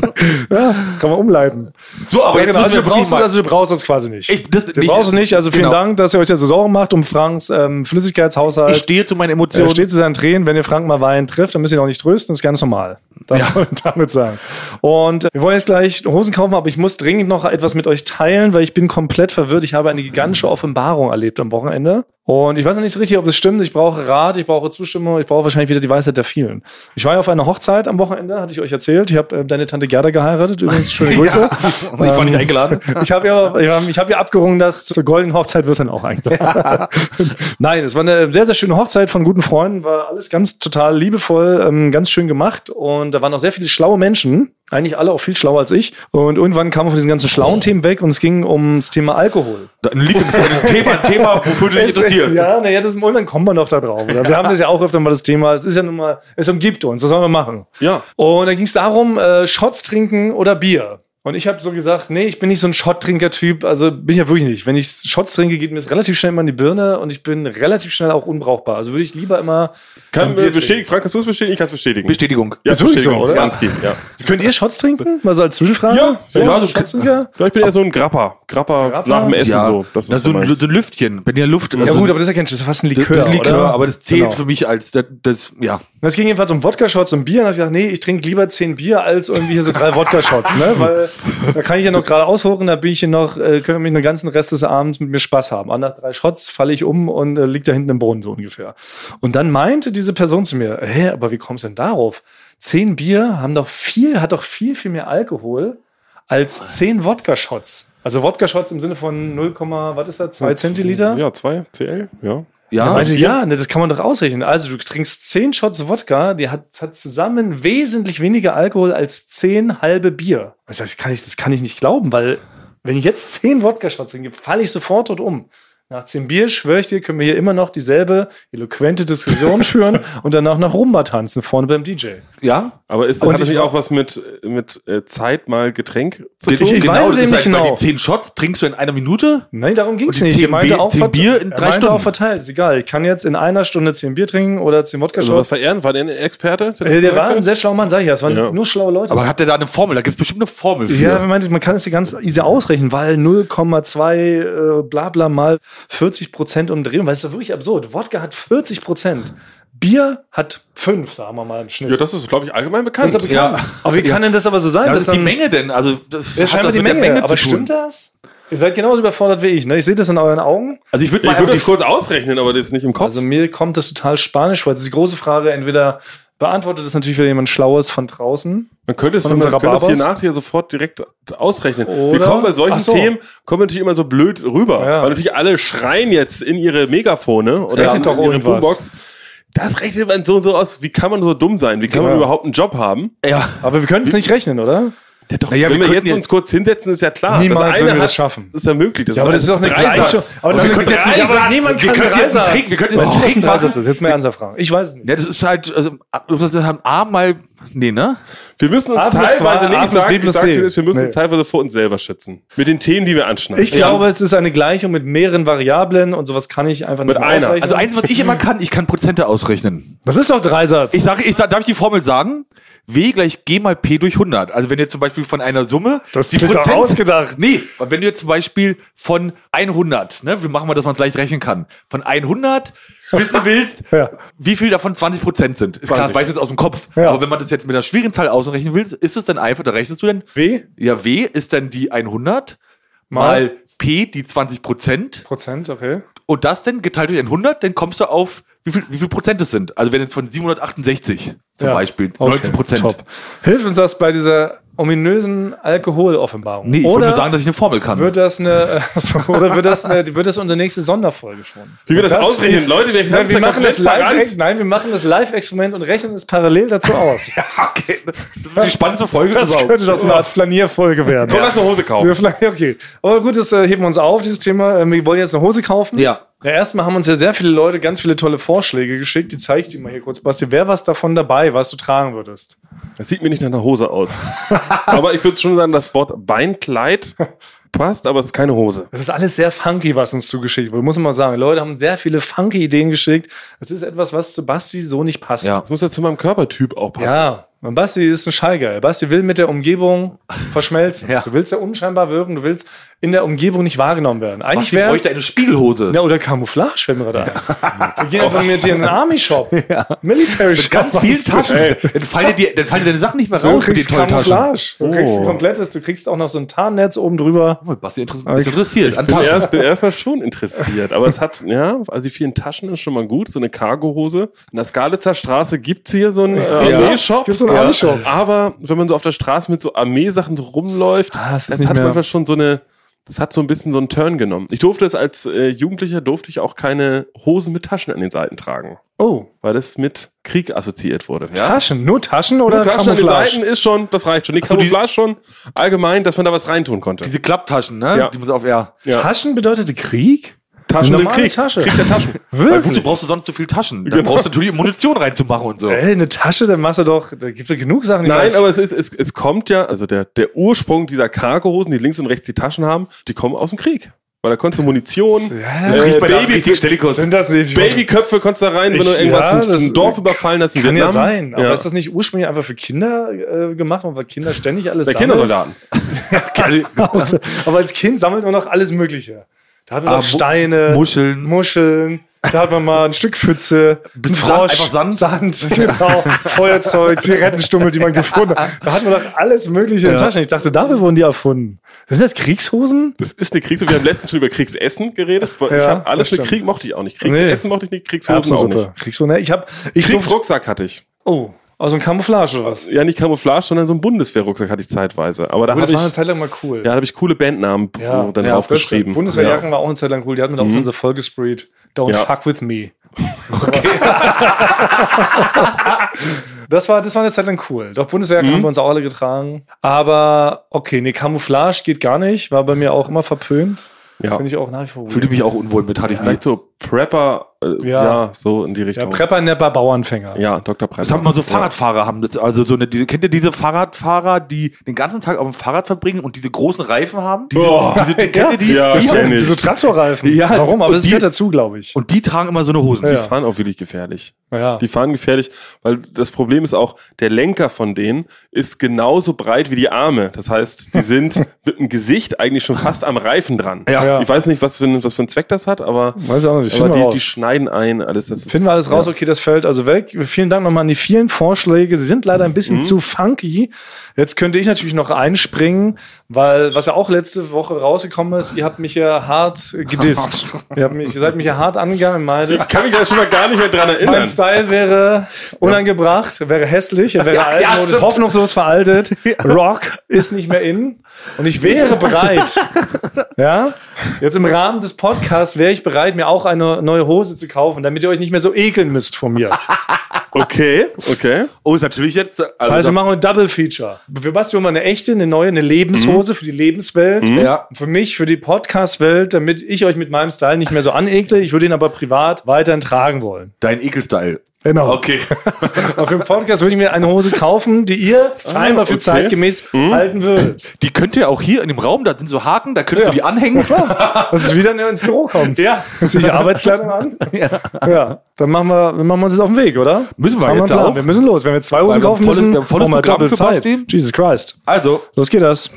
Ja, kann man umleiten. So, aber Ja, jetzt genau, müssen also, wir du brauchst wirklich es, mal... also du brauchst es quasi nicht. Ich- das du nicht- brauchst es nicht. Also vielen genau. Dank, dass ihr euch da so Sorgen macht um Franks ähm, Flüssigkeitshaushalt. Ich stehe zu meinen Er Emotionen. steht zu seinen Tränen. Wenn ihr Frank mal weinen trifft, dann müsst ihr ihn auch nicht trösten. Das ist ganz normal. Das ja. wollen wir damit sagen. Und wir wollen jetzt gleich Hosen kaufen, aber ich muss dringend noch etwas mit euch teilen, weil ich bin komplett verwirrt. Ich habe eine gigantische Offenbarung erlebt am Wochenende. Und ich weiß noch nicht so richtig, ob es stimmt. Ich brauche Rat, ich brauche Zustimmung, ich brauche wahrscheinlich wieder die Weisheit der vielen. Ich war ja auf einer Hochzeit am Wochenende, hatte ich euch erzählt. Ich habe äh, deine Tante Gerda geheiratet. Übrigens, schöne Grüße. Ja. Ich war nicht eingeladen. Ich habe ja, ich habe ich hab ja abgerungen, dass zur goldenen Hochzeit wirst du dann auch eingeladen. Nein, es war eine sehr, sehr schöne Hochzeit von guten Freunden. War alles ganz total liebevoll, ähm, ganz schön gemacht. Und da waren auch sehr viele schlaue Menschen. Eigentlich alle auch viel schlauer als ich. Und irgendwann kamen wir von diesen ganzen schlauen Themen weg und es ging ums Thema Alkohol. Ein Lieblingsthema, ein Thema, wofür du dich Es- interessierst. Ja, naja, das und dann kommen wir noch da drauf. Oder? Wir haben das ja auch öfter mal das Thema. Es ist ja nun mal, es umgibt uns. Was sollen wir machen? Ja. Und dann ging es darum, äh, Shots trinken oder Bier. Und ich habe so gesagt, nee, ich bin nicht so ein Shot-Trinker-Typ. Also bin ich ja wirklich nicht. Wenn ich Shots trinke, geht mir das relativ schnell immer in die Birne und ich bin relativ schnell auch unbrauchbar. Also würde ich lieber immer Kann ein Bier äh, bestätigen, Frank, kannst du es bestätigen? Ich kann es bestätigen. Bestätigung. Ja, Ist wirklich so, Bestätigung, oder? Smanski, ja. trinken. Könnt ihr Shots trinken? Mal so als Zwischenfrage? Ja, Seid ihr ja, so so- Shots-Trinker? Ja, ich bin eher so ein Grapper. Grapper, Grapper? nach dem Essen Ja, so. Das ist das ist so, so ein, meins. so ein Lüftchen. Wenn ihr Luft... Ja gut, aber das ist ja kein, das ist fast ein Likör, das ist Likör, oder? aber das zählt Genau. für mich als das, das ja. Es ging jedenfalls um Wodka-Shots und Bier. Und da hab ich gesagt, nee, ich trinke lieber zehn Bier als irgendwie hier so drei Wodka-Shots, ne? Weil da kann ich ja noch gerade aushochen, da bin ich hier noch, äh, können mich den ganzen Rest des Abends mit mir Spaß haben. Und nach drei Shots falle ich um und äh, lieg da hinten im Boden so ungefähr. Und dann meinte diese Person zu mir, hä, aber wie kommst du denn darauf? Zehn Bier haben doch viel, hat doch viel, viel mehr Alkohol als zehn Wodka-Shots. Also Wodka-Shots im Sinne von null, was ist das, zwei Zentiliter? Ja, zwei C L, ja. Ja, Ja, meinte, ja, ne, das kann man doch ausrechnen. Also du trinkst zehn Shots Wodka, die hat, hat zusammen wesentlich weniger Alkohol als zehn halbe Bier. Das heißt, kann ich, das kann ich nicht glauben, weil wenn ich jetzt zehn Wodka-Shots trinke, falle ich sofort tot um. Nach zehn Bier, schwöre ich dir, können wir hier immer noch dieselbe eloquente Diskussion führen und danach nach Rumba tanzen, vorne beim D J. Ja? Aber ist, Und hat das ich nicht war- auch was mit, mit äh, Zeit mal Getränk zu Ich- tun? ich weiß es das eben heißt, nicht weil genau. Die zehn Shots trinkst du in einer Minute? Nein, darum ging Und es die nicht. zehn Er meinte Bier- auch, zehn vert- Bier in er drei meinte Stunden. auch verteilt. Ist egal. Ich kann jetzt in einer Stunde zehn Bier trinken oder zehn Also was Wodka-Shots. war er? War der ein Experte? das Äh, der gesagt war ein hat? sehr schlauer Mann, sag ich ja. Es waren Ja. nur schlaue Leute. Aber hat der da eine Formel? Da gibt es bestimmt eine Formel für. Ja, man meinte, man kann es ja ganz easy ausrechnen, weil null Komma zwei äh, bla bla mal vierzig Prozent umdrehen, weil es ist doch wirklich absurd. Wodka hat vierzig Prozent, Bier hat fünf, sagen wir mal im Schnitt. Ja, das ist, glaube ich, allgemein bekannt. Das ist doch bekannt. Aber wie kann denn das aber so sein? Ja, das dass ist die dann- Menge denn. Also, das Ja, hat scheinbar das die mit der Menge. aber zu tun. stimmt das? Ihr seid genauso überfordert wie ich. Ne? Ich sehe das in euren Augen. Also ich würde Ich mal würde einfach das kurz ausrechnen, aber das ist nicht im Kopf. Also mir kommt das total spanisch vor. Das ist die große Frage. Entweder beantwortet das natürlich wieder jemand Schlaues von draußen. Man könnte es, Von man unserer könnte es hier Barbers? nachher sofort direkt ausrechnen. Wir Oder- kommen bei solchen Ach so. Themen, kommen wir natürlich immer so blöd rüber. Ja. Weil natürlich alle schreien jetzt in ihre Megafone oder Rechnet in doch ihre irgendwas. Boombox. Das rechnet man so und so aus. Wie kann man so dumm sein? Wie kann man Ja. überhaupt einen Job haben? Ja. Aber wir können es nicht rechnen, oder? Ja, doch, Naja, wenn wir wir könnten jetzt uns kurz hinsetzen, ist ja klar. Niemals Das eine würden wir hat- das schaffen. Das ist ja möglich. Das Ja, aber das ist doch eine Dreisatz. Gleichung. Aber Das das ist ist ein ja, aber Dreisatz. niemand Wir kann könnten jetzt einen Dreisatz. Trick- wir könnten jetzt Was einen ist Trick ein machen. Dreisatz? Jetzt mal ernsthaft fragen. Ich weiß es nicht. Ja, das ist halt, also, das haben A mal, nee, ne? Wir müssen uns A plus teilweise, A nee, ich plus sag, B ich plus sag's C. dir jetzt, wir müssen Nee. uns teilweise vor uns selber schützen. Mit den Themen, die wir anschneiden. Ich glaube, es ist eine Gleichung mit mehreren Variablen und sowas kann ich einfach nicht Mit mehr einer. ausrechnen. Also eins, was ich immer kann, ich kann Prozente ausrechnen. das ist doch Dreisatz. Ich sage, ich sag, darf ich die Formel sagen? W gleich G mal P durch hundert. Also wenn ihr zum Beispiel von einer Summe... Das die ist doch ausgedacht. Nee, aber wenn du jetzt zum Beispiel von hundert, ne, wir machen mal, dass man es leicht rechnen kann, von hundert wissen willst, Ja. wie viel davon zwanzig Prozent sind. Ist klar, das zwanzig. weißt du jetzt aus dem Kopf. Ja. Aber wenn man das jetzt mit einer schwierigen Zahl ausrechnen will, ist es dann einfach, da rechnest du dann, W ja, W ist dann die hundert mal, P die zwanzig Prozent Prozent, okay. und das dann geteilt durch hundert, dann kommst du auf, wie viel, wie viel Prozent es sind. Also wenn jetzt von siebenhundertachtundsechzig zum Ja. Beispiel, Okay, neunzehn Prozent. Top. Hilft uns das bei dieser ominösen Alkoholoffenbarung? Nee, ich wollte oder nur sagen, dass ich eine Formel kann. wird das eine, äh, so, oder wird das, eine, wird das unsere nächste Sonderfolge schon? Wie wir das, ausrechnen, Leute, wir, Nein, wir da machen das komplett live, verrannt. nein, wir machen das Live-Experiment und rechnen es parallel dazu aus. ja, okay. Das wird die spannendste Folge Das überhaupt. könnte doch so eine Art Flanierfolge werden. Komm, lass eine Hose kaufen. Wir flanieren, okay. Aber gut, das äh, heben wir uns auf, dieses Thema. Ähm, wir wollen jetzt eine Hose kaufen. Ja. Ja, erstmal haben uns ja sehr viele Leute ganz viele tolle Vorschläge geschickt. Die zeige ich dir mal hier kurz, Basti. Wer was davon dabei, was du tragen würdest? Das sieht mir nicht nach einer Hose aus. Aber ich würde schon sagen, das Wort Beinkleid passt, aber es ist keine Hose. Das ist alles sehr funky, was uns zugeschickt wurde. Muss man mal sagen. Die Leute haben sehr viele funky Ideen geschickt. Das ist etwas, was zu Basti so nicht passt. Ja. Das muss ja zu meinem Körpertyp auch passen. Ja, und Basti ist ein Scheiger. Basti will mit der Umgebung verschmelzen. Ja. Du willst ja unscheinbar wirken, du willst in der Umgebung nicht wahrgenommen werden. Eigentlich Basti wäre bräuchte eine Spiegelhose. ja, oder Camouflage, wenn wir da ein. Wir gehen einfach mit dir in einen Army-Shop. Ja. Military Shop. Ganz viele Taschen. Dann fallen, dir, dann fallen dir deine Sachen nicht mehr Du raus mit den kriegst tollen Taschen. Camouflage. Du kriegst ein Oh. komplettes, du kriegst auch noch so ein Tarnnetz oben drüber. Oh, Basti interessiert, ist interessiert an Ich bin, Taschen. erst, bin erstmal schon interessiert. Aber es hat, ja, also die vielen Taschen ist schon mal gut. So eine Cargohose. In der Skalitzer Straße gibt's hier so einen äh, Ja. Armee-Shop. Gibt's so einen Armee-Shop. Aber wenn man so auf der Straße mit so Armeesachen so rumläuft, Ah, es ist das nicht hat mehr- manchmal schon so eine, das hat so ein bisschen so einen Turn genommen. Ich durfte es als äh, Jugendlicher, durfte ich auch keine Hosen mit Taschen an den Seiten tragen. Oh, Weil das mit Krieg assoziiert wurde. Ja? Taschen. Nur Taschen oder Taschen an den Camouflage? Seiten ist schon, das reicht schon. Die so, die- Camouflage schon allgemein, dass man da was reintun konnte. Diese Klapptaschen, ne? Ja. Die man so auf R. Ja. Taschen bedeutete Krieg? Taschen Eine im normale Krieg. Tasche. Krieg der Taschen. Weil wozu brauchst du sonst so viel Taschen? Dann brauchst du natürlich Munition reinzumachen und so. Ey, eine Tasche, dann machst du doch, da gibt es genug Sachen, die man Nein, als- aber es ist, es, es kommt ja, also der, der Ursprung dieser Cargohosen, die links und rechts die Taschen haben, die kommen aus dem Krieg. Weil da konntest du Munition, Ja, äh, riecht bei der Baby, richtig Stellikos. sind das nicht Babyköpfe konntest du da rein, wenn du Ich- irgendwas ja, ein, das ein Dorf überfallen hast in Kann Vietnam. ja sein, aber ja. ist das nicht ursprünglich einfach für Kinder äh, gemacht worden, weil Kinder ständig alles Der sammeln? Kindersoldaten. Also, aber als Kind sammelt man noch alles Mögliche. Da hat man Ah, noch Mu- Steine, Muscheln. Muscheln, da hat man mal ein Stück Pfütze, ein Bisschen Frosch, Sand, einfach Sand. Sand, genau, Feuerzeug, Zigarettenstummel, die man gefunden hat. Da hat man doch alles Mögliche in den Ja. Taschen. Ich dachte, dafür wurden die erfunden. Sind das Kriegshosen? Das ist eine Kriegshose. Wir haben letztens schon über Kriegsessen geredet. Ich Ja, habe alles das mit stimmt. Krieg mochte ich auch nicht. Kriegsessen mochte ich nicht, Kriegshosen auch nicht. Erbsensuppe. Kriegshosen, ne? Ich hab, ich durfte, Kriegsrucksack hatte ich. oh, also ein Camouflage oder was? Ja, nicht Camouflage, sondern so ein Bundeswehrrucksack hatte ich zeitweise. Aber da Oh, das habe war eine ich, Zeit lang mal cool. ja, da habe ich coole Bandnamen Ja, dann ja, drauf das stimmt. geschrieben. Bundeswehrjacken war auch eine Zeit lang cool. Die hatten wir auch so voll gesprayt. Don't Ja. fuck with me. Das war, das war eine Zeit lang cool. Doch, Bundeswehrjacken haben wir uns auch alle getragen. Aber, okay, nee, Camouflage geht gar nicht. War bei mir auch immer verpönt. Ja. Finde ich auch nach wie vor Fühlte weird. mich auch unwohl mit, hatte ich Vielleicht nicht. so Prepper, äh, Ja. ja. so in die Ja, Richtung. Prepper, Nepper, Bauernfänger. Ja, Doktor Prepper. Das haben mal so Fahrradfahrer haben das, also so eine, diese, kennt ihr diese Fahrradfahrer, die den ganzen Tag auf dem Fahrrad verbringen und diese großen Reifen haben? Diese, diese, kennt ihr die? Ja, die kenn ich. Diese Traktorreifen. Ja, Warum? Aber und das die- gehört dazu, glaube ich. Und die tragen immer so eine Hosen. Die Ja. fahren auch wirklich gefährlich. Ja. Die fahren gefährlich, weil das Problem ist auch, der Lenker von denen ist genauso breit wie die Arme. Das heißt, die sind mit dem Gesicht eigentlich schon fast am Reifen dran. Ja. Ja. Ich weiß nicht, was für, ein, was für ein Zweck das hat, aber, Weiß ich auch nicht. Das aber finden wir die, raus. die schneiden ein. Alles, das ist, Finden wir alles raus, ja. okay, das fällt also weg. Vielen Dank nochmal an die vielen Vorschläge. Sie sind leider ein bisschen zu funky. Jetzt könnte ich natürlich noch einspringen, weil, was ja auch letzte Woche rausgekommen ist, ihr habt mich ja hart gedisst. ihr, habt mich, ihr seid mich ja hart angegangen und meintet, Ich kann mich da schon mal gar nicht mehr dran erinnern. mein Style wäre unangebracht, wäre hässlich, er wäre Ja, ja, altmodisch, stimmt. hoffnungslos veraltet. Rock ist nicht mehr in. Und ich wäre bereit, ja, jetzt im Rahmen des Podcasts wäre ich bereit, mir auch eine neue Hose zu kaufen, damit ihr euch nicht mehr so ekeln müsst von mir. Okay, okay. Oh, ist natürlich jetzt. Also Das heißt, wir machen ein Double Feature. Für Basti holen wir eine echte, eine neue, eine Lebenshose für die Lebenswelt. Ja. Und für mich, für die Podcast-Welt, damit ich euch mit meinem Style nicht mehr so anekle. Ich würde ihn aber privat weiterhin tragen wollen. dein Ekelstyle. Genau. Okay. Aber für den Podcast würde ich mir eine Hose kaufen, die ihr scheinbar für okay. zeitgemäß halten würdet. Die könnt ihr auch hier in dem Raum, da sind so Haken, da könntest Ja. du die anhängen. Dass es wieder ins Büro kommt. Ja. Zieh ich Arbeitskleidung an? Ja. Ja. Dann machen wir, dann machen wir uns jetzt auf den Weg, oder? Müssen wir Machen jetzt einen Plan. auch. Wir müssen los. Wenn wir zwei Hosen Weil wir kaufen ein volles- müssen, wir haben ein volles brauchen wir Programm doppelt für Zeit. Basti. Jesus Christ. Also, Los geht das.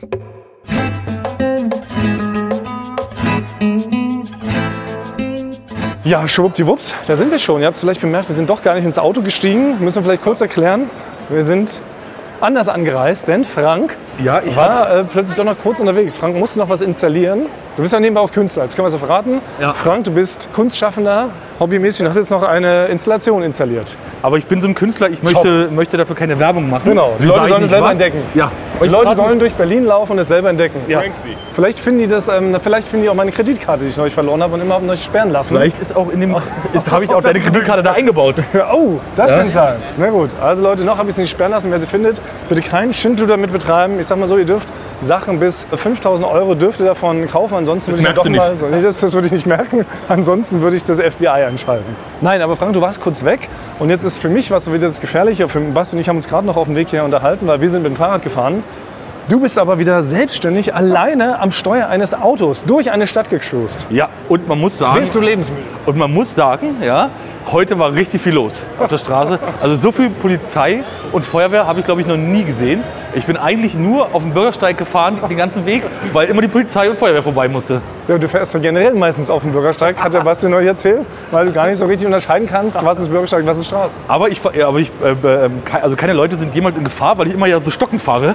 Ja, schwuppdiwupps, da sind wir schon. Ihr habt es vielleicht bemerkt, wir sind doch gar nicht ins Auto gestiegen. Müssen wir vielleicht kurz erklären. Wir sind anders angereist, denn Frank ja, ich war äh, plötzlich doch noch kurz unterwegs. Frank musste noch was installieren. Du bist ja nebenbei auch Künstler, jetzt können wir es ja verraten. Ja. Frank, du bist Kunstschaffender, hobbymäßig und hast jetzt noch eine Installation installiert. Aber ich bin so ein Künstler, ich möchte, möchte dafür keine Werbung machen. Genau, die Wie Leute sag ich sollen es nicht selber was? entdecken. Ja. Die Leute sollen durch Berlin laufen und es selber entdecken. Ja. Vielleicht finden die das, ähm, vielleicht finden die auch meine Kreditkarte, die ich neulich verloren habe und immer haben euch sperren lassen. Vielleicht ist auch in dem, ist, habe ich auch das deine Kreditkarte da eingebaut. Oh, das Ja. kann sein. Na gut, also Leute, noch habe ich sie nicht sperren lassen. Wer sie findet, bitte keinen Schindluder mit betreiben. Ich sag mal so, ihr dürft Sachen bis fünftausend Euro dürft ihr davon kaufen. Ansonsten würde ich ja merkst doch du mal, so, nee, das, das würde ich nicht merken. Ansonsten würde ich das F B I einschalten. Nein, aber Frank, du warst kurz weg. Und jetzt ist für mich was wieder das Gefährliche. Für Basti und ich haben uns gerade noch auf dem Weg hier unterhalten, weil wir sind mit dem Fahrrad gefahren. Du bist aber wieder selbstständig, alleine am Steuer eines Autos durch eine Stadt gecruised. Ja, und man muss sagen, Bist du lebensmüde? und man muss sagen, ja, heute war richtig viel los auf der Straße. Also so viel Polizei und Feuerwehr habe ich, glaube ich, noch nie gesehen. Ich bin eigentlich nur auf dem Bürgersteig gefahren den ganzen Weg, weil immer die Polizei und Feuerwehr vorbei musste. Ja, du fährst ja generell meistens auf dem Bürgersteig, hat der Basti neulich erzählt, weil du gar nicht so richtig unterscheiden kannst, was ist Bürgersteig, was ist Straße. Aber ich, fahr- aber ich äh, äh, ke- also keine Leute sind jemals in Gefahr, weil ich immer ja so stocken fahre.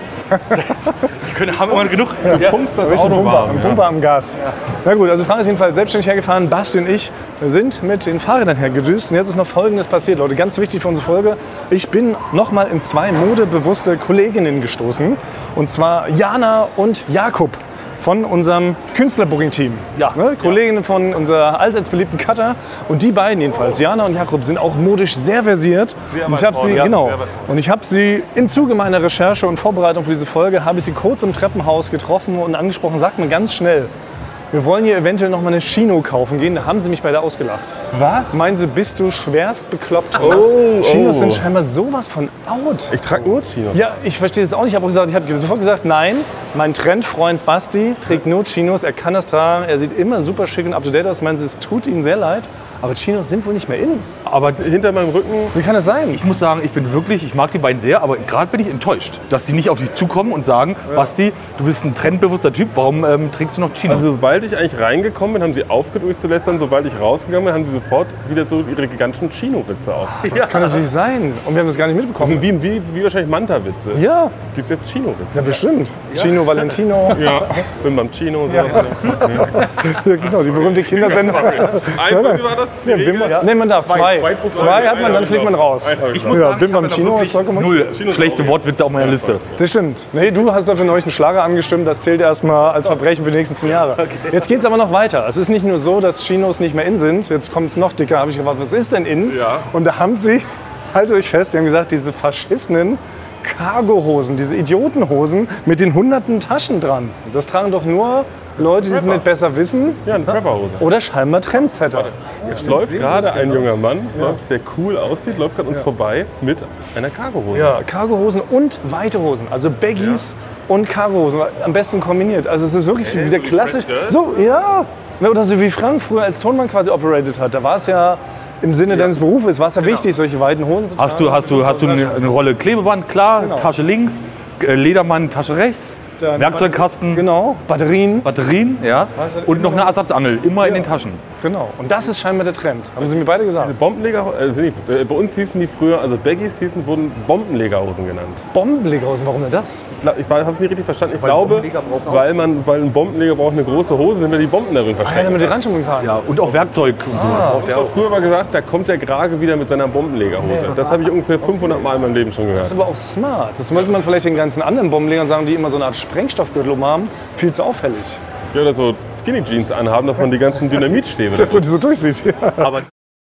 Die können, haben immer genug. Ja, pumpst das Auto Pumper, ein Pumper am Gas. Na gut, also Frank ist jedenfalls selbstständig hergefahren. Basti und ich sind mit den Fahrrädern hergedüst. Und jetzt ist noch Folgendes passiert, Leute. Ganz wichtig für unsere Folge. Ich bin nochmal in zwei modebewusste Kolleginnen gestoßen. Und zwar Jana und Jakob von unserem Künstlerbooking-Team. Ja. Ne? Kolleginnen von unserer allseits beliebten Cutter. Und die beiden jedenfalls, Jana und Jakob, sind auch modisch sehr versiert. Und ich habe sie, ja, genau, sehr weit und ich habe sie im Zuge meiner Recherche und Vorbereitung für diese Folge, habe ich sie kurz im Treppenhaus getroffen und angesprochen, sagt mir ganz schnell, wir wollen hier eventuell noch mal eine Chino kaufen gehen. Da haben sie mich beide ausgelacht. Was? Meinen sie, bist du schwerst bekloppt? Oh, Chinos oh. sind scheinbar sowas von out. Ich trage nur Chinos. Ja, ich verstehe es auch nicht. Ich habe auch gesagt, ich habe sofort gesagt, nein, mein Trendfreund Basti trägt nur Chinos. Er kann das tragen. Er sieht immer super schick und up to date aus. Meinen sie, es tut ihnen sehr leid. Aber Chinos sind wohl nicht mehr in. Aber Hinter meinem Rücken. Wie kann das sein? ich muss sagen, ich bin wirklich, ich mag die beiden sehr, aber gerade bin ich enttäuscht, dass die nicht auf dich zukommen und sagen, Basti, du bist ein trendbewusster Typ, warum ähm, trägst du noch Chinos? Also sobald ich eigentlich reingekommen bin, haben sie aufgehört, mich zu lästern. Sobald ich rausgegangen bin, haben sie sofort wieder so ihre gigantischen Chino-Witze aus. Das kann natürlich sein. Und wir haben das gar nicht Das mitbekommen. sind wie, wie, wie wahrscheinlich Manta-Witze. Ja, Gibt es jetzt Chino-Witze? ja bestimmt. Chino Valentino. Ja. Bin beim Chino. So. Ja, genau, die berühmte Kindersendung. Einmal, wie war das? Ja, bin man, nee, man darf zwei. Zwei pro Zwei, Folge. hat man, dann fliegt man raus. Ich muss Ja, sagen, bin ich hab beim da Chino, wirklich ist vollkommen null Chino schlechte ist auch- Wortwitze auf meiner Liste. Das stimmt. Nee, du hast dafür neulich einen Schlager angestimmt, das zählt erstmal als Verbrechen für die nächsten zehn Jahre. Jetzt geht es aber noch weiter. Es ist nicht nur so, dass Chinos nicht mehr in sind. Jetzt kommt es noch dicker. Habe ich gefragt, was ist denn in? Ja. Und da haben sie, haltet euch fest, die haben gesagt, diese verschissenen Cargohosen, diese Idiotenhosen mit den hunderten Taschen dran. Das tragen doch nur Leute, die es nicht besser wissen. Ja, eine Prepperhose. Oder scheinbar Trendsetter. Es läuft gerade ein junger Mann, läuft, der cool aussieht, läuft gerade uns vorbei mit einer Cargohose. Ja, Cargohosen und weite Hosen, also Baggies und Cargohosen, am besten kombiniert. Also es ist wirklich wieder so wie klassisch. Fred Durst? So, ja. Na, oder so wie Frank früher als Tonmann quasi operated hat. Da war es ja im Sinne deines Berufes, war es ja wichtig, solche weiten Hosen zu tragen. Hast du, hast du, hast du eine, eine Rolle Klebeband, klar, Genau. Tasche links, äh, Ledermann, Tasche rechts, Dann- Werkzeugkasten, Genau, Batterien. Batterien, ja, und noch eine Ersatzangel, immer in den Taschen. Genau. Und das ist scheinbar der Trend. Haben sie mir beide gesagt. Bombenleger, äh, nee, äh, bei uns hießen die früher, also Baggies hießen, wurden Bombenlegerhosen genannt. Bombenlegerhosen, warum denn das? Ich, glaub, ich habe es nicht richtig verstanden. Ich glaube, weil, man, weil ein Bombenleger braucht eine große Hose, damit er die Bomben darin Ah, ja, versteckt. damit die Randschirmung kann. Ja, und auch Werkzeug und sowas braucht Der der hat auch. früher mal gesagt, da kommt der Grage wieder mit seiner Bombenlegerhose. Das habe ich ungefähr fünfhundert Mal in meinem Leben schon gehört. Das ist aber auch smart. Das sollte man vielleicht den ganzen anderen Bombenlegern sagen, die immer so eine Art Sprengstoffgürtel um haben. Viel zu auffällig. Ja, oder so Skinny Jeans anhaben, dass man die ganzen Dynamitstäbe. Dass man die so durchsieht. Ja. Aber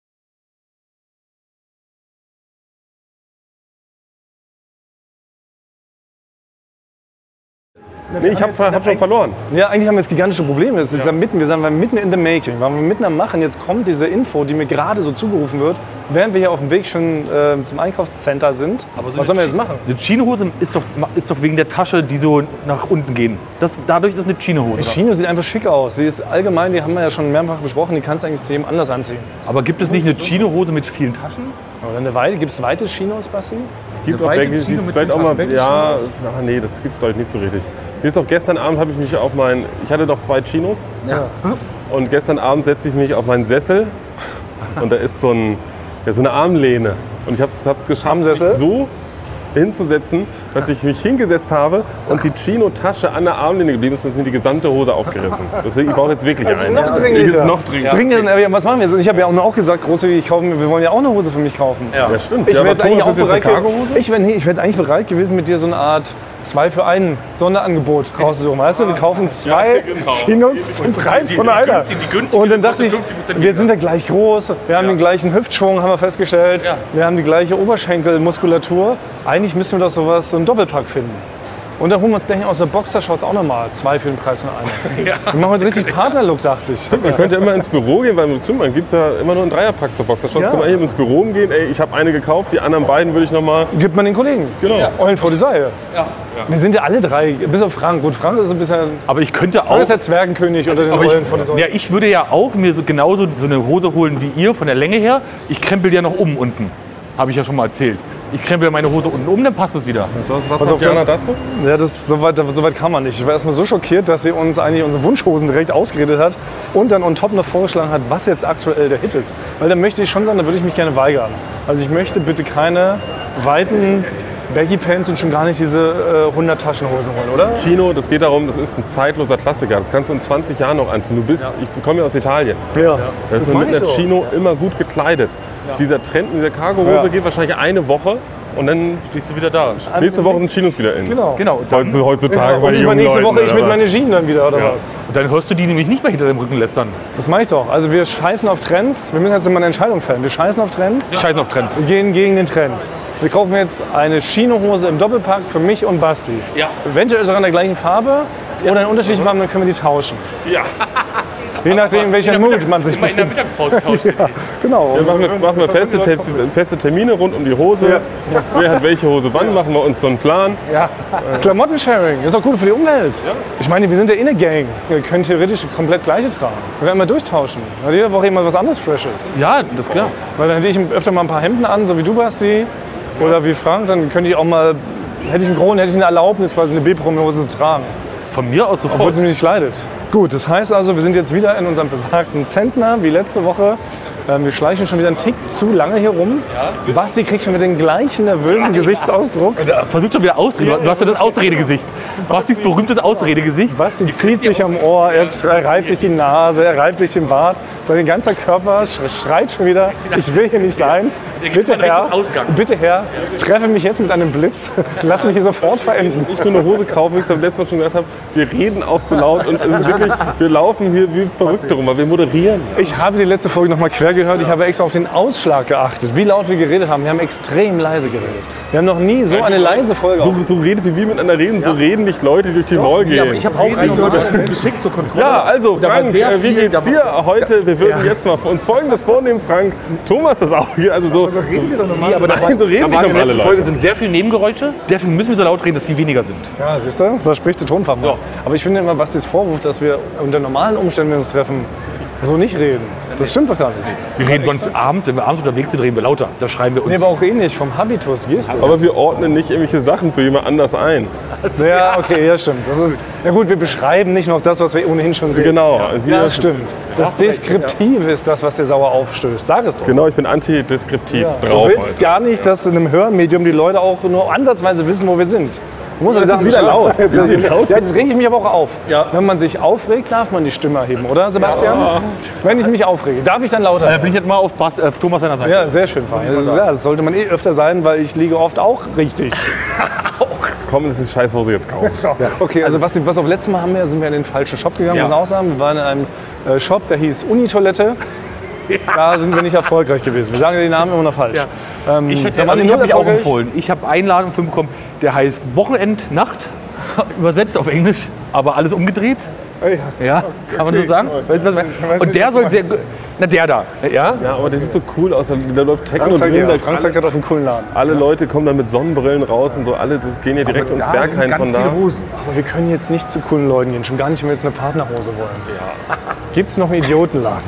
Nee, ich habe hab schon verloren. Ja, eigentlich haben wir jetzt gigantische Probleme. Das ist ja. mitten, wir sind mitten in the making. Waren wir mitten am Machen. Jetzt kommt diese Info, die mir gerade so zugerufen wird, während wir hier auf dem Weg schon äh, zum Einkaufscenter sind. Aber so Was sollen wir jetzt eine machen? Eine Chinohose ist doch, ist doch wegen der Tasche, die so nach unten gehen. Das, dadurch ist eine Chinohose. Die Chino sieht einfach schick aus. Sie ist allgemein, die haben wir ja schon mehrfach besprochen, die kannst du eigentlich zu jedem anders anziehen. Aber gibt es nicht eine Chinohose mit vielen Taschen? Oder eine Weite, gibt es weite Chinos, Basti? Gibt Eine auch weite Baggies, die Chino mit vielleicht auch mal, Taschen, ja, ach nee, das gibt's glaube ich nicht so richtig. Mir ist doch gestern Abend habe ich mich auf meinen, ich hatte doch zwei Chinos. Ja. Und gestern Abend setze ich mich auf meinen Sessel und da ist so, ein, ja, so eine Armlehne. Und ich habe es geschafft, mich Armsessel? so hinzusetzen, dass ich mich hingesetzt habe und die Chino-Tasche an der Armlehne geblieben ist und mir die gesamte Hose aufgerissen. Deswegen, ich brauche jetzt wirklich Das ist eine. noch dringlicher. Das ist noch dringlicher. Dringend, aber was machen wir jetzt? Ich habe ja auch gesagt, großzügig kaufen, wir wollen ja auch eine Hose für mich kaufen. Ja, stimmt. Ich ja, wäre aber jetzt eigentlich auch Thomas, ist das bereit, eine Cargohose? ich wär, nee, ich wär eigentlich bereit gewesen, mit dir so eine Art zwei für einen Sonderangebot rauszusuchen. Weißt du, wir kaufen zwei Ja, genau. Chinos zum Preis die- von die einer. günstige- die günstige Und dann dachte kostet ich, fünfzig Prozent wir sind ja gleich groß, wir haben den gleichen Hüftschwung, haben wir festgestellt, wir haben die gleiche Oberschenkelmuskulatur. Eigentlich müssen wir doch sowas, so einen Doppelpack finden. Und dann holen wir uns gleich aus der Boxershorts auch nochmal zwei für den Preis von einer. Ja. Wir machen heute richtig Partnerlook, dachte ich. Man könnte ja immer ins Büro gehen, weil im Klimbern gibt es ja immer nur einen Dreierpack zur Boxershorts. Ja. Kann man hier ins Büro gehen, ey, ich habe eine gekauft, die anderen beiden würde ich nochmal... Gibt man den Kollegen. Genau. Ja. Eulen vor die Säue. Ja. Wir sind ja alle drei, bis auf Frank. Gut, Frank ist ein bisschen... Aber ich könnte Frank auch... ist der Zwergenkönig unter den Aber Eulen ich, vor die Säue. ja, ich würde ja auch mir so genauso so eine Hose holen wie ihr, von der Länge her. Ich krempel ja noch um unten. Habe ich ja schon mal erzählt. Ich krempel meine Hose unten um, dann passt es wieder. Was sagt Jana dazu? Ja, das, so, weit, so weit kann man nicht. Ich war erstmal so schockiert, dass sie uns eigentlich unsere Wunschhosen direkt ausgeredet hat und dann on top noch vorgeschlagen hat, was jetzt aktuell der Hit ist. Weil dann möchte ich schon sagen, da würde ich mich gerne weigern. Also ich möchte bitte keine weiten Baggy Pants und schon gar nicht diese äh, hundert Taschenhosen holen, oder? Chino, das geht darum, das ist ein zeitloser Klassiker. Das kannst du in zwanzig Jahren noch anziehen. Du bist, ja. Ich komme ja aus Italien. Ja. ja. Das ist mit einer Chino immer gut gekleidet. Ja. Dieser Trend in der Cargo-Hose ja. geht wahrscheinlich eine Woche und dann stehst du wieder da. Nächste Woche sind Chinos wieder in. Genau. genau Heutzutage ja, bei den jungen nächste Leuten, Woche ich mit meinen Jeans dann wieder, oder ja. was? Und dann hörst du die nämlich nicht mehr hinter dem Rücken lästern. Das mache ich doch. Also wir scheißen auf Trends. Wir müssen jetzt mal eine Entscheidung fällen. Wir scheißen auf Trends. Wir scheißen auf Trends. Wir gehen gegen den Trend. Wir kaufen jetzt eine Chino-Hose im Doppelpack für mich und Basti. Ja. Eventuell sogar in der gleichen Farbe ja. oder in unterschiedlichen Farben, dann können wir die tauschen. Ja. Je nachdem, welcher Mut man sich befindet. In der Mittagspause tauschen. ja, genau. Ja, machen wir, machen wir feste, te feste Termine rund um die Hose. Ja. Wer hat welche Hose wann, machen wir uns so einen Plan. Ja. Klamotten-Sharing ist auch gut für die Umwelt. Ja. Ich meine, wir sind ja eh eine Gang. Wir können theoretisch komplett gleiche tragen. Wir werden mal durchtauschen. Weil jede Woche jemand was anderes Freshes. Ja, das ist klar. Weil dann hätte ich öfter mal ein paar Hemden an, so wie du, Basti. Oder wie Frank, dann könnte ich auch mal, hätte ich einen Grund, hätte ich eine Erlaubnis, quasi eine B-Promi-Hose zu tragen. Von mir aus sofort. Obwohl sie mich nicht kleidet. Gut, das heißt also, wir sind jetzt wieder in unserem besagten Zentner, wie letzte Woche. Ähm, wir schleichen schon wieder einen Tick zu lange hier rum. Ja. Basti kriegt schon wieder den gleichen nervösen ja. Gesichtsausdruck. Er versucht schon wieder Ausrede. Du hast ja das Ausredegesicht. Bastis berühmtes Ausredegesicht. Basti zieht sich am Ohr, er, er reibt sich die Nase, er reibt sich den Bart. Sein ganzer Körper schreit schon wieder, ich will hier nicht sein. Bitte Herr, bitte Herr, treffe mich jetzt mit einem Blitz. Lass mich hier sofort verenden. Ich nur eine Hose kaufen, wie ich beim letzten Mal schon gesagt habe. Wir reden auch so laut und es ist wirklich, wir laufen hier wie Verrückte rum, weil wir moderieren. Ich habe die letzte Folge noch mal quer gehört. Ich habe extra auf den Ausschlag geachtet, wie laut wir geredet haben. Wir haben extrem leise geredet. Wir haben noch nie so eine leise Folge. So, so redet wie wir miteinander reden, so reden nicht Leute, die durch die Mall gehen. Ja, aber ich habe auch einen geschickt zur Kontrolle. Ja, also Frank, äh, wie geht's dir heute? Wir würden ja. jetzt mal uns Folgendes vornehmen, Frank. Thomas ist auch hier. Also so, so reden wir doch normal. Nee, aber da Nein, so reden da wir in der Folge sind sehr viele Nebengeräusche. Deswegen müssen wir so laut reden, dass die weniger sind. Ja, siehst du? Da spricht der Tonfach. So. Aber ich finde immer, Bastis Vorwurf, dass wir unter normalen Umständen, wenn wir uns treffen, so nicht reden. Das stimmt doch gar nicht. Wir reden sonst abends, wenn wir abends unterwegs sind, reden wir lauter. Da schreien wir uns. Nee, aber auch ähnlich, vom Habitus, Gestus. Aber wir ordnen nicht irgendwelche Sachen für jemand anders ein. Ja, okay, ja stimmt. Das ist, ja gut, wir beschreiben nicht noch das, was wir ohnehin schon sehen. Genau. Ja, das stimmt. Das Deskriptive ist das, was dir sauer aufstößt. Sag es doch. Genau, ich bin antideskriptiv ja. drauf. Du willst heute. gar nicht, dass in einem Hörmedium die Leute auch nur ansatzweise wissen, wo wir sind. Du musst das sagen, ist wieder laut. Jetzt, jetzt, jetzt rege ich mich aber auch auf. Ja. Wenn man sich aufregt, darf man die Stimme erheben, oder Sebastian? Ja. Wenn ich mich aufrege, darf ich dann lauter? Da bin ich jetzt mal auf, Bas, auf Thomas seiner Seite. Ja, sehr schön. Das, ja, das sollte man eh öfter sein, weil ich liege oft auch richtig. Komm, das ist Scheißhose jetzt kaufen. Ja. Okay, also was, was auf letztes Mal haben wir, sind wir in den falschen Shop gegangen, ja. muss man auch sagen. Wir waren in einem äh, Shop, der hieß Uni-Toilette. Ja. Da sind wir nicht erfolgreich gewesen. Wir sagen den Namen immer noch falsch. Ja. Ähm, ich hätte, also ich habe mich auch empfohlen. Ich habe Einladung für bekommen, der heißt Wochenend, Nacht, übersetzt auf Englisch, aber alles umgedreht. Oh ja. Ja, kann man so sagen? Und der soll sehr, na der da, ja? Ja, aber der sieht so cool aus, da läuft Techno drin. Ja, Frank zeigt gerade auf einen coolen Laden. Alle Leute kommen dann mit Sonnenbrillen raus und so, alle gehen ja direkt ins Berghain von da. Hosen. Aber wir können jetzt nicht zu coolen Leuten gehen, schon gar nicht, wenn wir jetzt eine Partnerhose wollen. Ja. Gibt es noch einen Idiotenladen?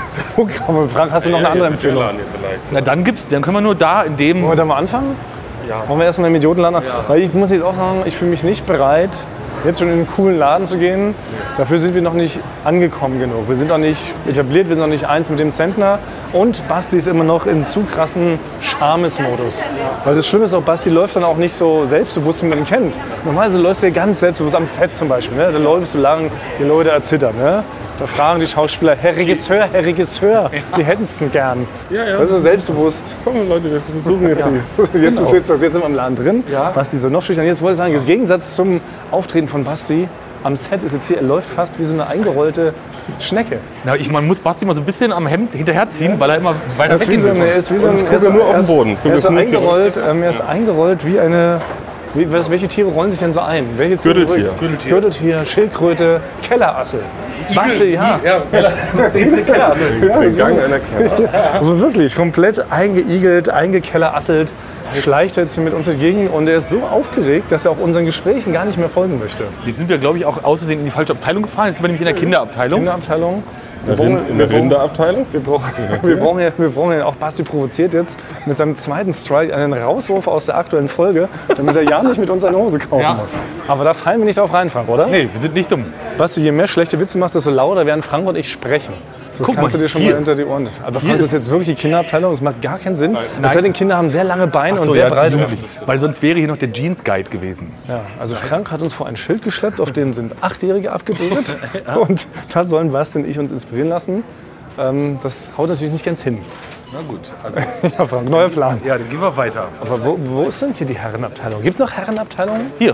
Frank, hast du noch eine andere Empfehlung? Na dann gibt's, dann können wir nur da in dem... Wollen wir da mal anfangen? Ja. Wollen wir erstmal im Idiotenladen? Ja. Weil ich muss jetzt auch sagen, ich fühle mich nicht bereit, jetzt schon in einen coolen Laden zu gehen. Dafür sind wir noch nicht angekommen genug. Wir sind noch nicht etabliert, wir sind noch nicht eins mit dem Zentner. Und Basti ist immer noch in zu krassen Charmes-Modus. Weil das Schlimme ist auch, Basti läuft dann auch nicht so selbstbewusst, wie man ihn kennt. Normalerweise läufst du ja ganz selbstbewusst am Set zum Beispiel. Ne? Da läufst du lang, die Leute erzittern. Ne? Da fragen die Schauspieler, Herr Regisseur, Herr Regisseur, die hätten es denn gern. Ja, ja. Also selbstbewusst. Komm Leute, wir versuchen jetzt ja. Jetzt, genau. ist jetzt, jetzt sind wir im Laden drin. Ja. Basti so noch schüchtern. Jetzt wollte ich sagen, im Gegensatz zum Auftreten von Basti, am Set ist jetzt hier, er läuft fast wie so eine eingerollte Schnecke. Na, ich, man muss Basti mal so ein bisschen am Hemd hinterherziehen, ja. weil er immer weiter weg ist. Er ist wie so ein, er ist nur auf dem Boden. Er ist, er ist eingerollt, ähm, er ist eingerollt wie eine... Wie, was, welche Tiere rollen sich denn so ein? Welche ziehen Gürteltier. zurück? Gürteltier. Gürteltier, Schildkröte, Kellerassel. Basti, ja. Ja, Der Gang einer Keller. Aber wirklich, komplett eingeigelt, eingekellerasselt, schleicht er jetzt hier mit uns entgegen und er ist so aufgeregt, dass er auch unseren Gesprächen gar nicht mehr folgen möchte. Jetzt sind wir, glaube ich, auch außerdem in die falsche Abteilung gefahren. Jetzt sind wir nämlich in der Kinderabteilung. Kinderabteilung. In der Rind- in der Rinderabteilung? Wir brauchen, wir, brauchen ja, wir brauchen ja auch, Basti provoziert jetzt mit seinem zweiten Strike einen Rauswurf aus der aktuellen Folge, damit er ja nicht mit uns eine Hose kaufen Ja. muss. Aber da fallen wir nicht drauf rein, Frank, oder? Nee, wir sind nicht dumm. Basti, je mehr schlechte Witze machst, desto lauter werden Frank und ich sprechen. Das Guck kannst mal, du dir schon hier. mal hinter die Ohren. Aber Hier Frank, das ist- ist jetzt wirklich die Kinderabteilung, das macht gar keinen Sinn. Es Nein. sei denn, Kinder haben sehr lange Beine Ach und so, sehr ja, breite natürlich. Hüften. Weil sonst wäre hier noch der Jeans Guide gewesen. Ja, also Frank hat uns vor ein Schild geschleppt, auf dem sind Achtjährige abgebildet. Und da sollen Basti und ich uns inspirieren lassen. Ähm, das haut natürlich nicht ganz hin. Na gut, also, Ja, Frank, neuer Plan. ja, dann gehen wir weiter. Aber wo, wo ist denn hier die Herrenabteilung? Gibt es noch Herrenabteilungen? Hier.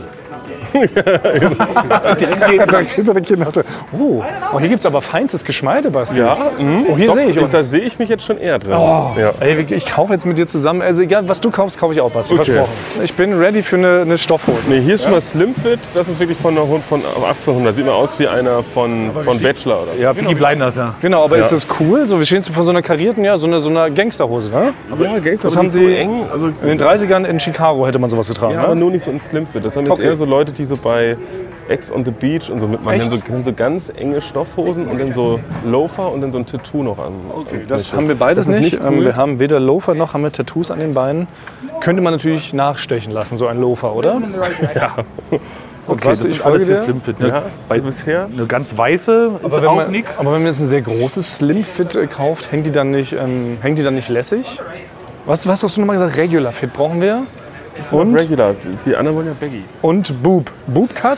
Direkt hinter der Kinderabteilung. Oh, oh, hier gibt es aber feinstes Geschmeide, Basti. Ja, mhm. Oh, hier Doch, sehe ich uns. Da sehe ich mich jetzt schon eher drin. Oh, Ja. ey, ich kaufe jetzt mit dir zusammen. Also egal, was du kaufst, kaufe ich auch, Basti. Okay. Versprochen. Ich bin ready für eine, eine Stoffhose. Nee, hier ist schon mal Slimfit. Das ist wirklich von, einer Hund von achtzehnhundert. Sieht mal aus wie einer von, von Bachelor. Oder? Ja, Peaky Blinders, ja. Genau, aber ist das cool? So, wir stehen vor so einer karierten, ja, so einer so einer Gangsterhose, ne? Ja, Gangster, Das aber haben nicht so sie eng. Also, in den dreißigern in Chicago hätte man sowas getragen, ja, aber ne? nur nicht so in Slimfit. Das haben jetzt Okay. eher so Leute, die so bei Ex on the Beach und so mitmachen. Die Echt? haben so, haben so ganz enge Stoffhosen und dann so Loafer und dann so ein Tattoo noch an. Okay, das haben wir beides Das ist nicht. nicht Ähm, cool. Wir haben weder Loafer noch haben wir Tattoos an den Beinen. Könnte man natürlich nachstechen lassen, so ein Loafer, oder? Ja. Okay, was das ist ist alles Folge? für Slimfit. Ne? Ja, bei bisher. Eine ganz weiße ist wenn auch man, nichts. aber wenn man jetzt ein sehr großes Slim-Fit äh, kauft, hängt die dann nicht, ähm, hängt die dann nicht lässig? Was, was hast du nochmal gesagt? Regular Fit brauchen wir. Und Regular. Die anderen wollen ja Baggy. Und Boob. Boob Cut?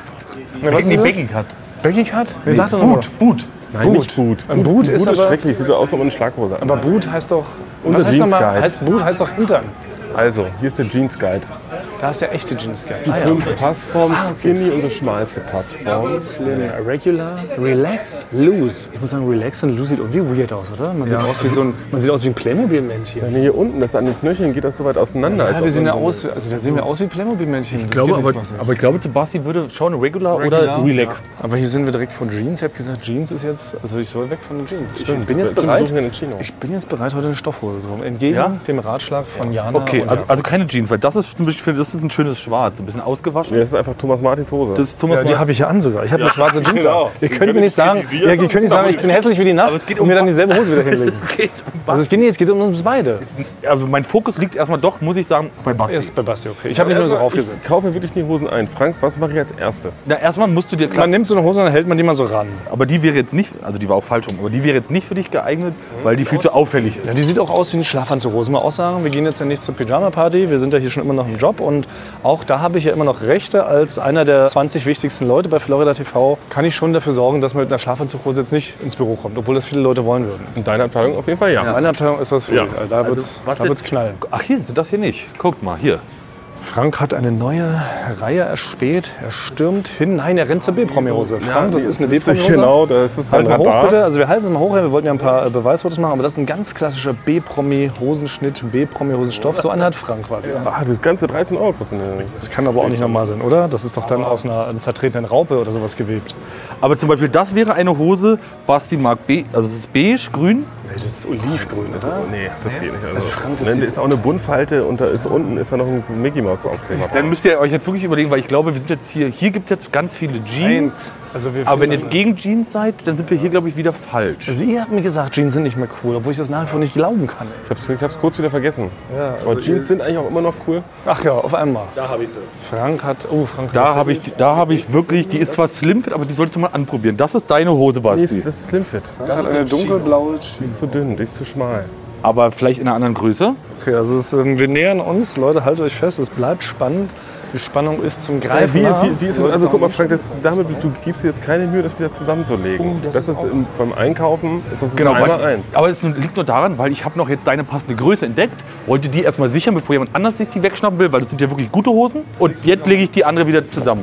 Ne, was Baggy, ist das? Baggy Cut. Baggy Cut? Wie sagt er nochmal? Boot, Boot. Nein, Boot. nicht Boot. Ein Boot ist Boot ist aber- schrecklich. Sieht so aus, als ob man eine Schlaghose hat. Aber Boot heißt doch. Und was der heißt nochmal? Jeans-Guide. Heißt Boot heißt doch Hintern. Also, hier ist der Jeans Guide. Da ist der echte Jeans Guide. Die fünf Passformen, Skinny und die schmalste Passform. Slim, regular, relaxed, loose. Ich muss sagen, relaxed und loose sieht irgendwie weird aus, oder? Man sieht aus wie so ein, man sieht aus wie ein Playmobil-Männchen. Nee, hier unten, das an den Knöcheln geht das so weit auseinander. als Ja, ob wir sehen ja man so- aus, also da sehen wir aus wie Playmobil-Männchen. Ich glaube, aber, aber ich glaube, Sebastian würde schon regular, oder relaxed. Aber hier sind wir direkt von Jeans. Ich habe gesagt, Jeans ist jetzt, also ich soll weg von den Jeans. Ich Stimmt, bin jetzt wir bereit. suchen einen Chino. Ich bin jetzt bereit, heute eine Stoffhose zu haben. Entgegen Ja? dem Ratschlag von Jana. Okay, und also, Jakob. also keine Jeans, weil das ist, zum Beispiel, das ist ein schönes Schwarz, ein bisschen ausgewaschen. Nee, das ist einfach Thomas Martins Hose. Das ist Thomas ja, die Mann. habe ich ja an sogar. Ich habe eine schwarze Jeans genau. an. Ihr Die könnt können mir nicht nicht sagen, kritisieren. ja, ihr könnt nicht sagen, ich bin hässlich wie die Nacht es geht und um- mir dann dieselbe Hose wieder hinlegen. Es geht um Also es geht nicht, es geht um uns beide. Also mein Fokus liegt erstmal doch, muss ich sagen, bei Basti. Ist bei Basti okay. Ich habe mich nur so aufgesetzt. Ich kaufe wirklich die Hosen ein. Frank, was mache ich als erstes? Na, erstmal musst du dir klar, Man nimmt so eine Hose und dann hält man die mal so ran. aber die wäre jetzt nicht, also die war auch falsch rum, aber die wäre jetzt nicht für dich geeignet, weil die viel zu auffällig ist. Ja, die sieht auch aus wie eine Schlafanzughose. Mal auch sagen, wir gehen jetzt ja nicht zur Pyjama-Party, wir sind ja hier schon immer noch im Job und auch da habe ich ja immer noch Rechte. Als einer der zwanzig wichtigsten Leute bei Florida T V kann ich schon dafür sorgen, dass man mit einer Schlafanzughose jetzt nicht ins Büro kommt, obwohl das viele Leute wollen würden. In deiner Abteilung auf jeden Fall ja. In meiner Abteilung ist das viel. Ja. Da wird es was da wird's jetzt- knallen. Ach hier, das hier nicht. Guckt mal, hier. Frank hat eine neue Reihe erspäht. Er stürmt hin. Nein, er rennt zur B-Promi-Hose. Frank, das ist eine B-Promi-Hose. Genau, das ist ein Halt mal hoch Radar. bitte. Also wir halten es mal hoch. Wir wollten ja ein paar äh, Beweisfotos machen, aber das ist ein ganz klassischer B-Promi-Hosenschnitt, B-Promi-Hosenstoff. So einen hat Frank quasi. Ah, das ganze dreizehn Euro kosten die. Das kann aber auch nicht normal sein, oder? Das ist doch dann aus einer, einer zertretenen Raupe oder sowas gewebt. Aber zum Beispiel, das wäre eine Hose, Basti mag be also es ist beige, grün. Nee, das ist olivgrün, oder? Nee, das geht nicht. Also, Frank, das Nein, sieht- da ist auch eine Buntfalte und da ist unten ist da noch ein Mickey Mouse Aufkleber. Dann müsst ihr euch jetzt wirklich überlegen, weil ich glaube, wir sind jetzt hier, hier gibt es jetzt ganz viele Jeans. Also, wir Aber wenn ihr finden- jetzt gegen Jeans seid, dann sind wir hier, glaube ich, wieder falsch. also ihr habt mir gesagt, Jeans sind nicht mehr cool, obwohl ich das nach wie vor nicht glauben kann. Ich hab's, ich hab's kurz wieder vergessen. Ja, Aber Jeans sind eigentlich auch immer noch cool. Ach ja, auf einmal. Da habe ich sie. Frank hat, oh Frank hat Da das habe ich, da habe ich wirklich, die ist zwar Slimfit, aber die solltest du mal anprobieren. Das ist deine Hose, Die Basti. ist, das ist Slimfit. das hat eine dunkelblaue Die ist zu dünn, die ist zu schmal. Aber vielleicht in einer anderen Größe. Okay, also es, ähm, wir nähern uns. Leute, haltet euch fest, es bleibt spannend. Die Spannung ist zum Äh, Greifen. wie, nah. wie, wie ist es? Leute Also guck mal, sagen, Frank, das, damit, du gibst dir jetzt keine Mühe, das wieder zusammenzulegen. das, ist im, beim Einkaufen ist das Genau, einmal weil, eins. aber es liegt nur daran, weil ich habe noch jetzt deine passende Größe entdeckt, wollte die erstmal sichern, bevor jemand anders sich die wegschnappen will, weil das sind ja wirklich gute Hosen. Und jetzt lege ich die andere wieder zusammen.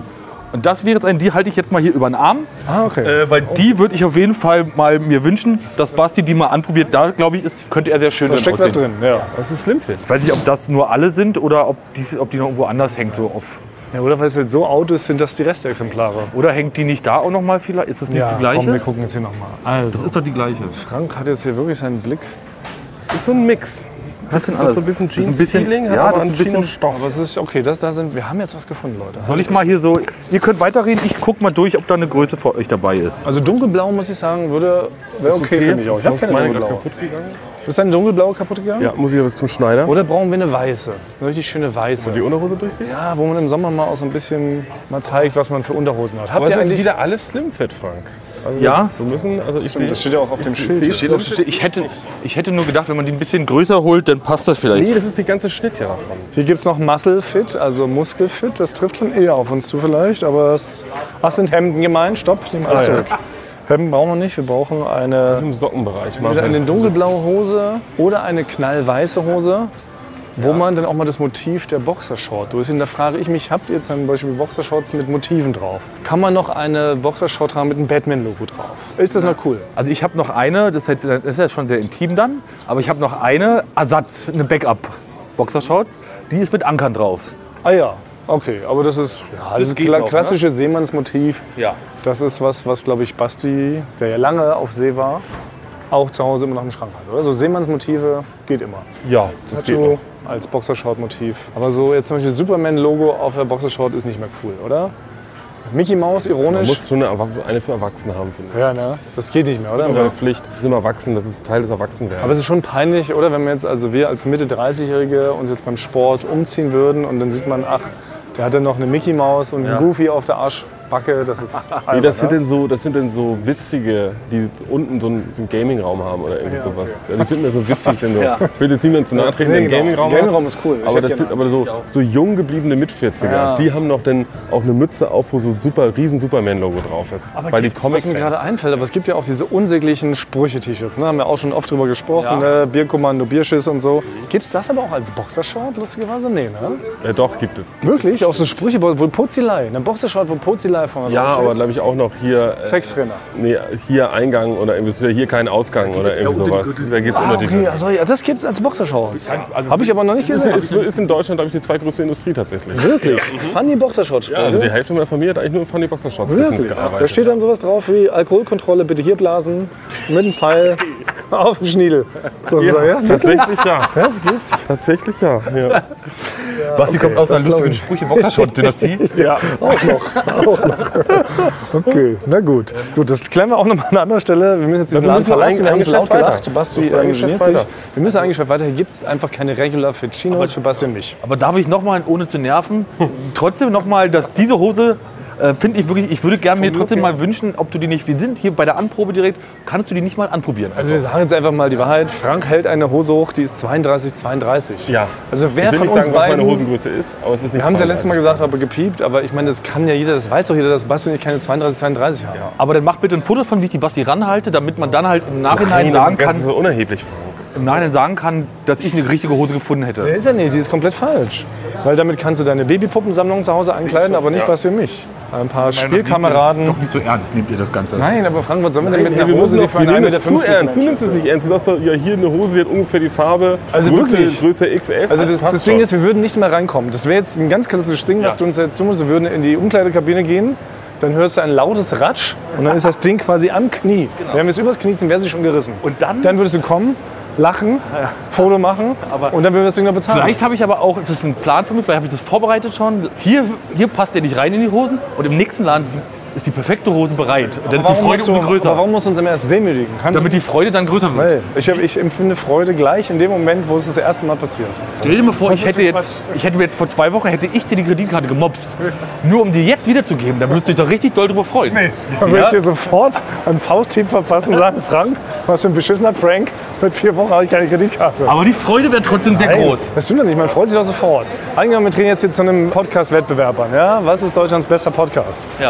Und das wäre jetzt eine, die halte ich jetzt mal hier über den Arm. Ah, okay. Äh, weil die würde ich auf jeden Fall mal mir wünschen, dass Basti die mal anprobiert. Da, glaube ich, ist, könnte er sehr schön Da steckt was drin, ja. Das ist Slimfit. Ich weiß nicht, ob das nur alle sind oder ob die, ob die noch irgendwo anders hängt. So auf. Ja, oder weil es halt so out ist, sind das die Restexemplare. Oder hängt die nicht da auch noch mal vielleicht? Ist das nicht die gleiche? Komm, wir gucken jetzt hier nochmal. Also, Das ist doch die gleiche. Frank hat jetzt hier wirklich seinen Blick. Das ist so ein Mix. Was Das ist so ein bisschen Das ist ein bisschen- Jeans-Feeling, ja, aber das ist ein ein bisschen- bisschen Stoff. Aber es ist okay, das, da sind, wir haben jetzt was gefunden, Leute. Soll ich mal hier so. Ihr könnt weiterreden, ich guck mal durch, ob da eine Größe für euch dabei ist. Also dunkelblau, muss ich sagen, würde wäre okay, okay. finde ich auch. Ich habe Ist keine meine gerade dunkelblaue. kaputt gegangen? Ist deine dunkelblaue kaputt gegangen? Ja, muss ich jetzt zum Schneider. Oder brauchen wir eine weiße? Eine richtig schöne weiße. Die Unterhose durchsehen? Ja, wo man im Sommer mal auch so ein bisschen mal zeigt, was man für Unterhosen hat. Habt Aber ihr es ist eigentlich wieder alles Slimfit, Frank. Also Ja. Wir müssen, also ich sehe... das steht ja auch auf dem Schild. sehe Steht auf- steht- Ich hätte, ich hätte nur gedacht, wenn man die ein bisschen größer holt, dann passt das vielleicht. Nee, das ist die ganze Schnitt hier davon. Hier gibt es noch Muscle Fit, also Muskelfit. Das trifft schon eher auf uns zu vielleicht. Aber es ach, sind Hemden gemeint. Stopp, ich nehme alles Ah, ja. zurück. Hemden brauchen wir nicht. Wir brauchen eine, Im Sockenbereich. entweder eine dunkelblaue Hose oder eine knallweiße Hose, wo man dann auch mal das Motiv der Boxershort durchsieht. Da frage ich mich, habt ihr zum Beispiel Boxershorts mit Motiven drauf? Kann man noch eine Boxershort haben mit einem Batman-Logo drauf? Ist das noch cool? Also ich habe noch eine, das ist, jetzt, das ist ja schon sehr intim dann, aber ich habe noch eine Ersatz, eine Backup-Boxershorts, die ist mit Ankern drauf. Ah ja, okay. Aber das ist ja, das ist geht kla noch, ne? klassische Seemannsmotiv. Ja. Das ist was, was glaube ich, Basti, der ja lange auf See war, auch zu Hause immer noch im Schrank hat. Oder? So Seemannsmotive geht immer. Ja, das geht Tattoo noch. als Boxershort-Motiv. Aber so jetzt zum Beispiel Superman-Logo auf der Boxershort ist nicht mehr cool, oder? Mickey Mouse, Man ironisch. muss schon eine, eine für Erwachsene haben, finde ich. Ja, ne? Das geht nicht mehr, oder? Aber Pflicht, sind erwachsen, das ist Teil des Erwachsenwerdens. Aber es ist schon peinlich, oder? Wenn wir jetzt, also wir als Mitte dreißig-Jährige uns jetzt beim Sport umziehen würden und dann sieht man, ach, der hat dann noch eine Mickey Maus und einen Goofy auf der Arschbacke. Das ist Nee, albern, das, sind ne? denn so, das sind denn so witzige, die unten so einen, so einen Gaming-Raum haben oder irgendwie sowas. Ja, die finden das so witzig, denn so. Ich will jetzt niemand zu nahe treten, der Nee, einen genau. Gaming-Raum Gaming-Raum hat. ist cool. Ich Aber, hätte das sind, gerne aber so, so jung gebliebene Mit-vierziger, Ja. die haben noch dann auch eine Mütze auf, wo so super riesen Superman-Logo drauf ist. Aber weil die gibt's, was mir gerade Comic-Fans. einfällt, aber es gibt ja auch diese unsäglichen Sprüche-T-Shirts. Ne? Haben wir auch schon oft drüber gesprochen. Ne? Bierkommando, Bierschiss und so. Gibt es das aber auch als Boxershort, lustigerweise? Nee, ne? Ja, doch, gibt es. Wirklich? Auch so Sprüche, wo Pozilei. Eine Boxershort, wo Pozilei vorne Ja, draufsteht. aber glaube ich auch noch hier, äh, Sextrainer. nee, hier Eingang oder irgendwie, hier kein Ausgang oder irgendwie sowas. Da geht es Ah, unter die okay, also, ja, das gibt es als Boxershorts. Also Habe ich aber noch nicht gesehen. ist, ist in Deutschland, glaube ich, die zweitgrößte Industrie tatsächlich. Wirklich? Funny Boxershorts. Also die Hälfte meiner Familie hat eigentlich nur im Funny Boxershorts Business Wirklich? gearbeitet. Da steht dann sowas drauf wie Alkoholkontrolle, bitte hier blasen, mit dem Pfeil auf den Schniedel. So, so, ja? Tatsächlich ja. Das gibt's. Tatsächlich ja. ja. Basti kommt aus einer das glaub lustigen ich. Sprüche-Boxershort-Dynastie. Ja, auch noch. Auch noch. Okay, na gut. Gut, das klären wir auch noch mal an einer anderen Stelle. Wir müssen jetzt diesen Wir Laden müssen noch verlassen. ein- Wir haben ein uns laut Geschäft weiter. gelacht. Basti Wir müssen ein ähm, Geschäft geniert sich. weiter. Wir müssen eigentlich weiter. Hier gibt es einfach keine Regular Fit Chinos für Basti und mich. Aber darf ich nochmal, ohne zu nerven, trotzdem nochmal, dass diese Hose, äh, finde ich wirklich, ich würde gerne mir trotzdem mal wünschen, ob du die nicht, wir sind hier bei der Anprobe direkt, kannst du die nicht mal anprobieren? Also wir sagen jetzt einfach mal die Wahrheit. Frank hält eine Hose hoch, die ist zweiunddreißig, zweiunddreißig. Ja. Also wer Ich will von nicht uns sagen, was meine beiden... Hosengröße ist, aber es ist nicht Wir haben es ja letztes Mal zweiunddreißig. gesagt, aber gepiept, aber ich meine, das kann ja jeder, das weiß doch jeder, dass Basti und ich keine zweiunddreißig, zweiunddreißig haben. Aber dann mach bitte ein Foto von, wie ich die Basti ranhalte, damit man dann halt im Nachhinein Nein, sagen das kann, ist so unerheblich, Frank. im Nachhinein sagen kann, dass ich eine richtige Hose gefunden hätte. Nee, ist ja nicht, die ist komplett falsch. Weil damit kannst du deine Babypuppensammlung zu Hause ankleiden, aber nicht Ja. Basti und mich. Ein paar Spielkameraden. Doch nicht so ernst, nehmt ihr das Ganze. Nein, aber Frank, was sollen wir denn mit Hey, einer wir Hose, müssen die doch- für wir einen nehmen eins das Komma zu fünfzig ernst. Du nimmst es nicht ernst. Du sagst doch, ja, hier eine Hose, die hat ungefähr die Farbe. Also Größe, wirklich? Größe X S. Also das, passt das Ding schon. ist, wir würden nicht mehr reinkommen. Das wäre jetzt ein ganz klassisches Ding, was du uns jetzt tun musst. Wir würden in die Umkleidekabine gehen, dann hörst du ein lautes Ratsch und dann ist das Ding quasi am Knie. Wenn wir es übers Knie ziehen, wäre sie schon gerissen. Und dann? Dann würdest du kommen, lachen, Foto machen Aber und dann würden wir das Ding noch bezahlen. Vielleicht habe ich aber auch, es ist ein Plan von mir, vielleicht habe ich das vorbereitet schon. Hier, hier passt der nicht rein in die Hosen und im nächsten Laden ist die perfekte Hose bereit. Und dann ist die warum Freude musst du, umso aber größer. warum musst du uns immer erst demütigen? Kannst Damit die Freude dann größer wird. Nee, ich, hab, ich empfinde Freude gleich in dem Moment, wo es das erste Mal passiert. Stell dir mal vor, ich ist hätte, für jetzt, ich hätte mir jetzt vor zwei Wochen hätte ich dir die Kreditkarte gemobst. Nur um dir jetzt wiederzugeben. Da würdest du dich doch richtig doll drüber freuen. Dann würde ich dir sofort ein Fausthieb verpassen und sagen, Frank, was für ein beschissener Prank. Seit vier Wochen habe ich keine Kreditkarte. Aber die Freude wäre trotzdem sehr Nein, groß. Das stimmt doch nicht, man freut sich doch sofort. Angenommen, wir drehen jetzt hier zu einem Podcast-Wettbewerb an. Ja? Was ist Deutschlands bester Podcast? Ja. Dann würde ich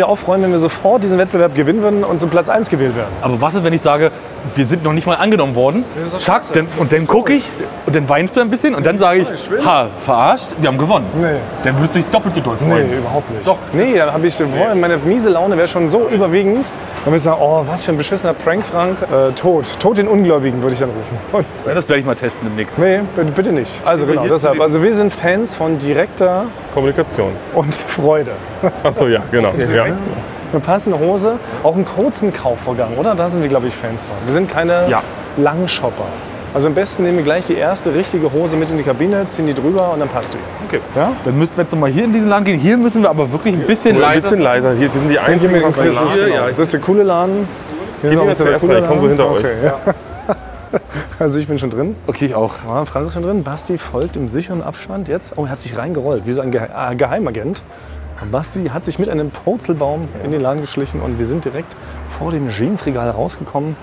mich auch freuen, wenn wir sofort diesen Wettbewerb gewinnen würden und zum Platz eins gewählt werden. Aber was ist, wenn ich sage, wir sind noch nicht mal angenommen worden? Das ist doch Zack, scheiße. dann, und dann gucke ich und dann weinst du ein bisschen und dann sage ich, ha, verarscht, wir haben gewonnen. Nee. Dann würdest du dich doppelt so doll freuen. Nee, überhaupt nicht. Doch. Nee, dann habe ich, boah, meine miese Laune wäre schon so überwiegend. Dann würde ich sagen, oh, was für ein beschissener Prank, Frank. Äh, Tod. Tod den Ungläubigen, würde ich dann rufen. Und, Ja, das werde ich mal testen demnächst. nee, bitte, bitte nicht. Also genau, hier deshalb. zu dem- Also wir sind Fans von direkter Kommunikation. und Freude. Achso, ja, genau. Ja. Eine passende Hose, auch einen kurzen Kaufvorgang, oder? Da sind wir, glaube ich, Fans von. Wir sind keine Ja. Langshopper. Also am besten nehmen wir gleich die erste richtige Hose mit in die Kabine, ziehen die drüber und dann passt die. Okay. Ja? Dann müssten wir jetzt noch mal hier in diesen Laden gehen. Hier müssen wir aber wirklich ein bisschen Ein leiser. bisschen leiser. Hier, wir sind die Gehen einzigen, wir in was den ein Quiz, Hier, genau. ja. Das ist der coole Laden. Hier Gehen noch wir ist der zuerst coole rein, ich komm so Laden. hinter euch. Okay, ja. Also ich bin schon drin. Okay, ich auch. Ja, Frank ist schon drin. Basti folgt im sicheren Abstand jetzt. Oh, er hat sich reingerollt, wie so ein Ge äh, Geheimagent. Und Basti hat sich mit einem Purzelbaum in den Laden geschlichen und wir sind direkt vor dem Jeansregal rausgekommen.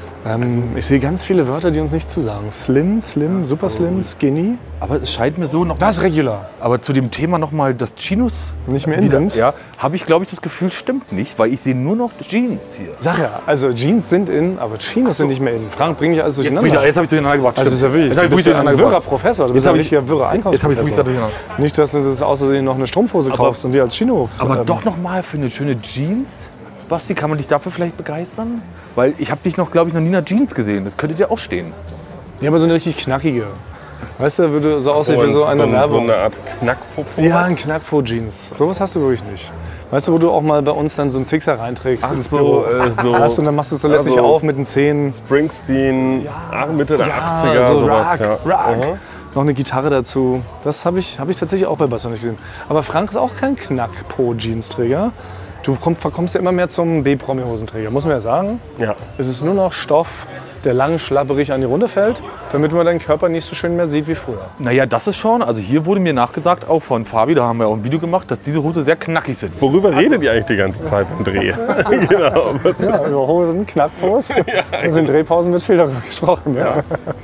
Ähm, ich sehe ganz viele Wörter, die uns nicht zusagen. Slim, Slim, Super Slim, Skinny. Aber es scheint mir so noch. Das ist Regular. Aber zu dem Thema noch mal, dass Chinos Nicht mehr in wieder, sind. ja, habe ich glaube ich das Gefühl, stimmt nicht, weil ich sehe nur noch Jeans hier. Sag ja, also Jeans sind in, aber Chinos sind nicht mehr in. Frank, bring dich alles Jetzt, durcheinander. wieder, jetzt habe ich durcheinander gebracht. Also das ist ja wirklich, Jetzt du habe ich bist ja ein durcheinander wirrer gebracht. Professor. Du Jetzt bist ja habe wirklich ein wirrer Jetzt habe ich Einkaufsprofessor. wirklich da durcheinander. Nicht, dass du das außerdem noch eine Strumpfhose kaufst und die als Chino. Aber ähm, doch noch mal für eine schöne Jeans. Basti, kann man dich dafür vielleicht begeistern? Weil ich habe dich noch, glaube ich, noch nie in einer Jeans gesehen. Das könnte dir auch stehen. Ja, aber so eine richtig knackige. Weißt du, würde so aussehen wie so so, eine so Werbung. eine Art Knackpopo. Ja, ein Knackpo-Jeans. Sowas hast du wirklich nicht. Weißt du, wo du auch mal bei uns dann so einen Zixer reinträgst Ach ins so, Büro? äh, so. Hast du, und dann machst du es so lässig Also auf mit den Zähnen. Springsteen, ach, Mitte der Ja, achtziger, so sowas. Rock, ja. Rock. Aha. Noch eine Gitarre dazu. Das habe ich, hab ich tatsächlich auch bei Bastian nicht gesehen. Aber Frank ist auch kein Knackpo-Jeans-Träger. Du komm, verkommst ja immer mehr zum B-Promi-Hosenträger, muss man ja sagen. Ja. Es ist nur noch Stoff, der lang schlapperig an die Runde fällt, damit man deinen Körper nicht so schön mehr sieht wie früher. Naja, das ist schon. Also hier wurde mir nachgesagt, auch von Fabi, da haben wir auch ein Video gemacht, dass diese Hose sehr knackig sind. Worüber redet ihr eigentlich die ganze Zeit beim Dreh? Genau. Was, Ja, über Hosen, Knackpos. Also in Drehpausen wird viel darüber gesprochen. Ja.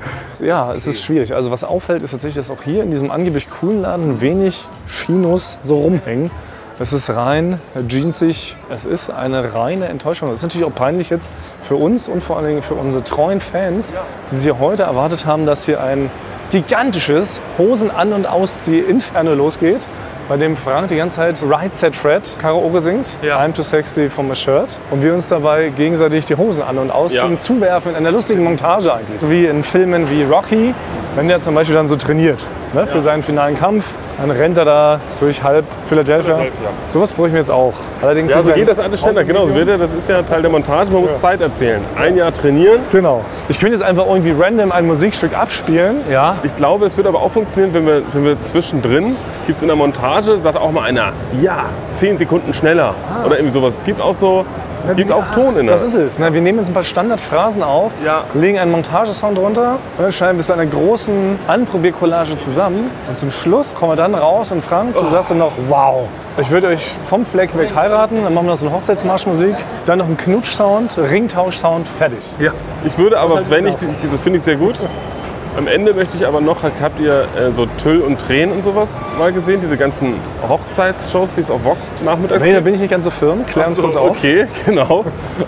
Ja, es ist schwierig. Also was auffällt, ist tatsächlich, dass auch hier in diesem angeblich coolen Laden wenig Chinos so rumhängen. Es ist rein jeansig. Es ist eine reine Enttäuschung. Das ist natürlich auch peinlich jetzt für uns und vor allen Dingen für unsere treuen Fans, die sich heute erwartet haben, dass hier ein gigantisches Hosen-An- und Auszieh-Inferno losgeht, bei dem Frank die ganze Zeit Right Set Fred Karaoke singt, Ja. I'm too sexy for my shirt. Und wir uns dabei gegenseitig die Hosen an- und ausziehen, Ja. zuwerfen in einer lustigen Montage eigentlich. So wie in Filmen wie Rocky, wenn der zum Beispiel dann so trainiert, ne, für seinen finalen Kampf. Dann rennt er da durch halb Philadelphia. Sowas bräuche ich mir jetzt auch. Allerdings ja, ist so ein geht das alles schneller. Genau, so wird er, das ist ja Teil der Montage. Man muss Zeit erzählen. Ein Jahr trainieren. Genau. Ich könnte jetzt einfach irgendwie random ein Musikstück abspielen. Ja. Ich glaube, es wird aber auch funktionieren, wenn wir, wenn wir zwischendrin, gibt es in der Montage, sagt auch mal einer, ja, zehn Sekunden schneller. Oder irgendwie sowas. Es gibt auch so, es gibt auch Ton in der. Das ist es. Ne? Wir nehmen jetzt ein paar Standardphrasen auf, Ja. legen einen Montagesound drunter, ne, schneiden bis zu einer großen Anprobiercollage zusammen. Und zum Schluss kommen wir dann raus und Frank, du sagst dann noch, wow. Ich würde euch vom Fleck weg heiraten, dann machen wir noch so eine Hochzeitsmarschmusik, dann noch einen Knutschsound, Ringtauschsound, fertig. Ja. Ich würde aber, halte ich wenn ich, davon? das finde ich sehr gut. Am Ende möchte ich aber noch, habt ihr äh, so Tüll und Tränen und sowas mal gesehen? Diese ganzen Hochzeitsshows, die es auf Vox nachmittags Nee, da gibt? bin ich nicht ganz so firm. Klär uns Ach kurz so, auf. okay, genau.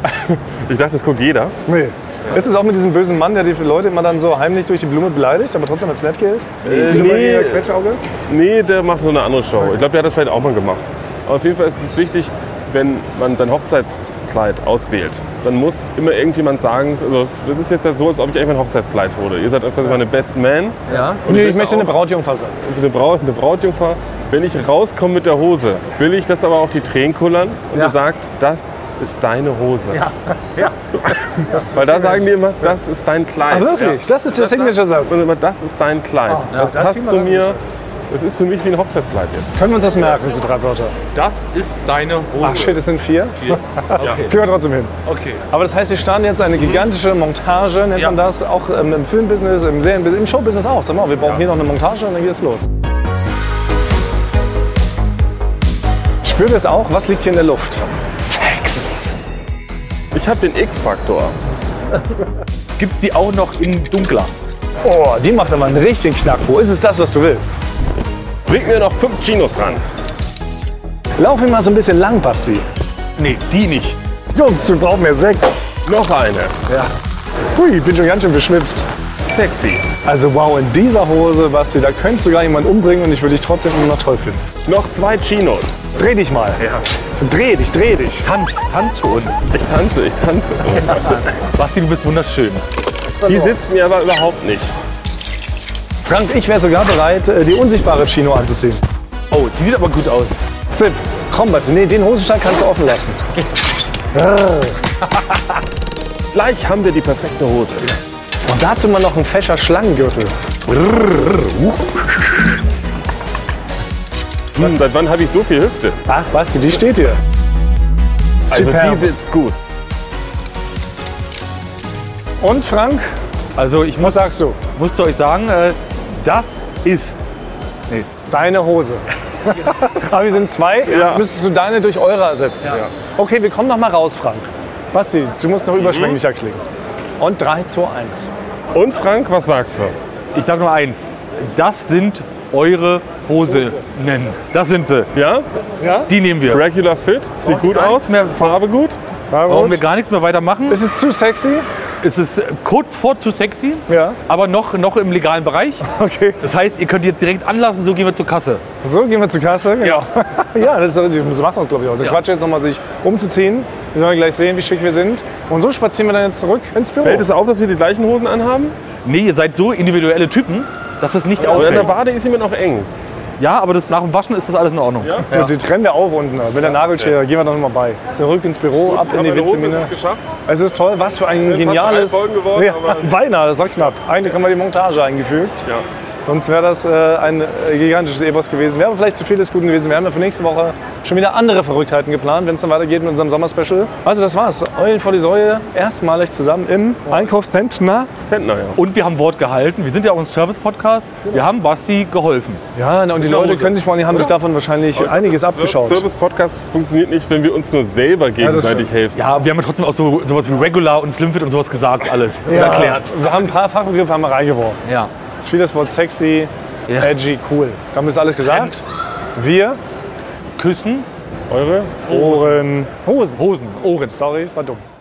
Ich dachte, das guckt jeder. Nee. Ist es auch mit diesem bösen Mann, der die Leute immer dann so heimlich durch die Blume beleidigt, aber trotzdem als nett gilt? Äh, Blume nee. in der Quetschauge? Nee, der macht so eine andere Show. Ich glaube, der hat das vielleicht auch mal gemacht. Aber auf jeden Fall ist es wichtig, wenn man sein Hochzeitskleid auswählt, dann muss immer irgendjemand sagen, also das ist jetzt so, als ob ich eigentlich mein Hochzeitskleid hole. Ihr seid quasi meine Best Man. Ja. Und Nee, ich ich möchte auch- eine Brautjungfer sein. Eine, Braut, eine Brautjungfer. Wenn ich rauskomme mit der Hose, will ich, dass aber auch die Tränen kullern und Ja. er sagt, das ist deine Hose. Ja, ja. Weil da sagen die immer, das ist dein Kleid. Ah, wirklich? Das ist der Signature-Satz. Und immer, das ist dein Kleid. Ah, ja, das, das passt kriegen zu wir mir. dann Das ist für mich wie ein Hochzeitskleid jetzt. Können wir uns das merken, diese drei Wörter? Das ist deine Hose. Ach shit, es sind vier? Okay. Kriegen wir trotzdem hin. Okay. Aber das heißt, wir starten jetzt eine gigantische Montage, nennt Ja. man das, auch ähm, im Filmbusiness, im Serienbusiness, im Showbusiness auch. Sag mal, wir brauchen hier noch eine Montage und dann geht es los. Spürt ihr es auch? Was liegt hier in der Luft? Sex. Ich habe den X-Faktor. Gibt sie auch noch in dunkler? Oh, die macht aber einen richtigen Knackpo. Ist es das, was du willst? Bring mir noch fünf Chinos ran. Lauf ihn mal so ein bisschen lang, Basti. Nee, die nicht. Jungs, wir brauchen mehr Sekt. Noch eine. Hui, ich bin schon ganz schön beschwipst. Sexy. Also wow, in dieser Hose, Basti, da könntest du gar jemanden umbringen und ich würde dich trotzdem immer noch toll finden. Noch zwei Chinos. Dreh dich mal. Ja. Dreh dich, dreh dich. Tanz, tanz für uns. Ich tanze, ich tanze. Basti, du bist wunderschön. Die sitzt mir aber überhaupt nicht. Frank, ich wäre sogar bereit, äh, die unsichtbare Chino anzuziehen. Oh, die sieht aber gut aus. Zip, komm, Basti, nee, den Hosenstall kannst du offen lassen. Gleich haben wir die perfekte Hose. Und dazu mal noch ein fescher Schlangengürtel. Was, seit wann habe ich so viel Hüfte? Ach, Basti, die steht hier. Also Superb. die sitzt gut. Und Frank, Also ich was muss, sagst du? musste euch sagen, äh, das ist... Deine Hose. Aber wir sind zwei, Ja. müsstest du deine durch eure ersetzen. Okay, wir kommen noch mal raus, Frank. Basti, du musst noch überschwänglicher klingen. Und drei, zwei, eins. Und Frank, was sagst du? Ich sag nur eins. Das sind eure Hosen. Das sind sie. Ja? Die nehmen wir. Regular Fit, sieht gut gar aus, nichts mehr- Farbe gut. Brauchen wir gar nichts mehr weitermachen. Ist es zu sexy? Es ist kurz vor zu sexy, Ja. aber noch, noch im legalen Bereich. Okay. Das heißt, ihr könnt jetzt direkt anlassen, so gehen wir zur Kasse. So, gehen wir zur Kasse. Genau. Ja, das ist, so macht das, glaube ich, auch. Der Quatsch jetzt noch mal, sich umzuziehen. Wir sollen gleich sehen, wie schick wir sind. Und so spazieren wir dann jetzt zurück ins Büro. Fällt es auf, dass wir die gleichen Hosen anhaben? Nee, ihr seid so individuelle Typen, dass es nicht Oder in auffällt. der Wade ist sie mir noch eng. Ja, aber das, nach dem Waschen ist das alles in Ordnung. Ja. Die trennen wir auf unten. Mit der Nagelschere gehen wir noch mal bei. Zurück ins Büro, ab in die Witzemine. geschafft. Es ist toll, was für ein fast geniales. drei Folgen geworden, ja, aber- beinahe, das war knapp. Eigentlich haben wir die Montage eingefügt. Ja. Sonst wäre das äh, ein äh, gigantisches Epos gewesen. Wäre aber vielleicht zu viel des Guten gewesen. Wir haben ja für nächste Woche schon wieder andere Verrücktheiten geplant, wenn es dann weitergeht mit unserem Sommerspecial. Also das war's. Eulen vor die Säule, erstmalig zusammen im Einkaufszentrum. Zentner, ja. Und wir haben Wort gehalten. Wir sind ja auch ein Service-Podcast. Wir haben Basti geholfen. Ja, na, und die Leute können sich vor allem, die haben sich davon wahrscheinlich einiges abgeschaut. Service-Podcast funktioniert nicht, wenn wir uns nur selber gegenseitig stimmt. helfen. Ja, wir haben ja trotzdem auch so sowas wie Regular und Slimfit und sowas gesagt, alles. Und erklärt. Wir haben ein paar Fachbegriffe haben wir reingeworfen. Ja. Das ist wie das Wort sexy, Ja. edgy, cool. Damit ist alles gesagt. Wir, Küssen, Eure? Ohren, Hosen. Hosen, Ohren. Sorry, war dumm.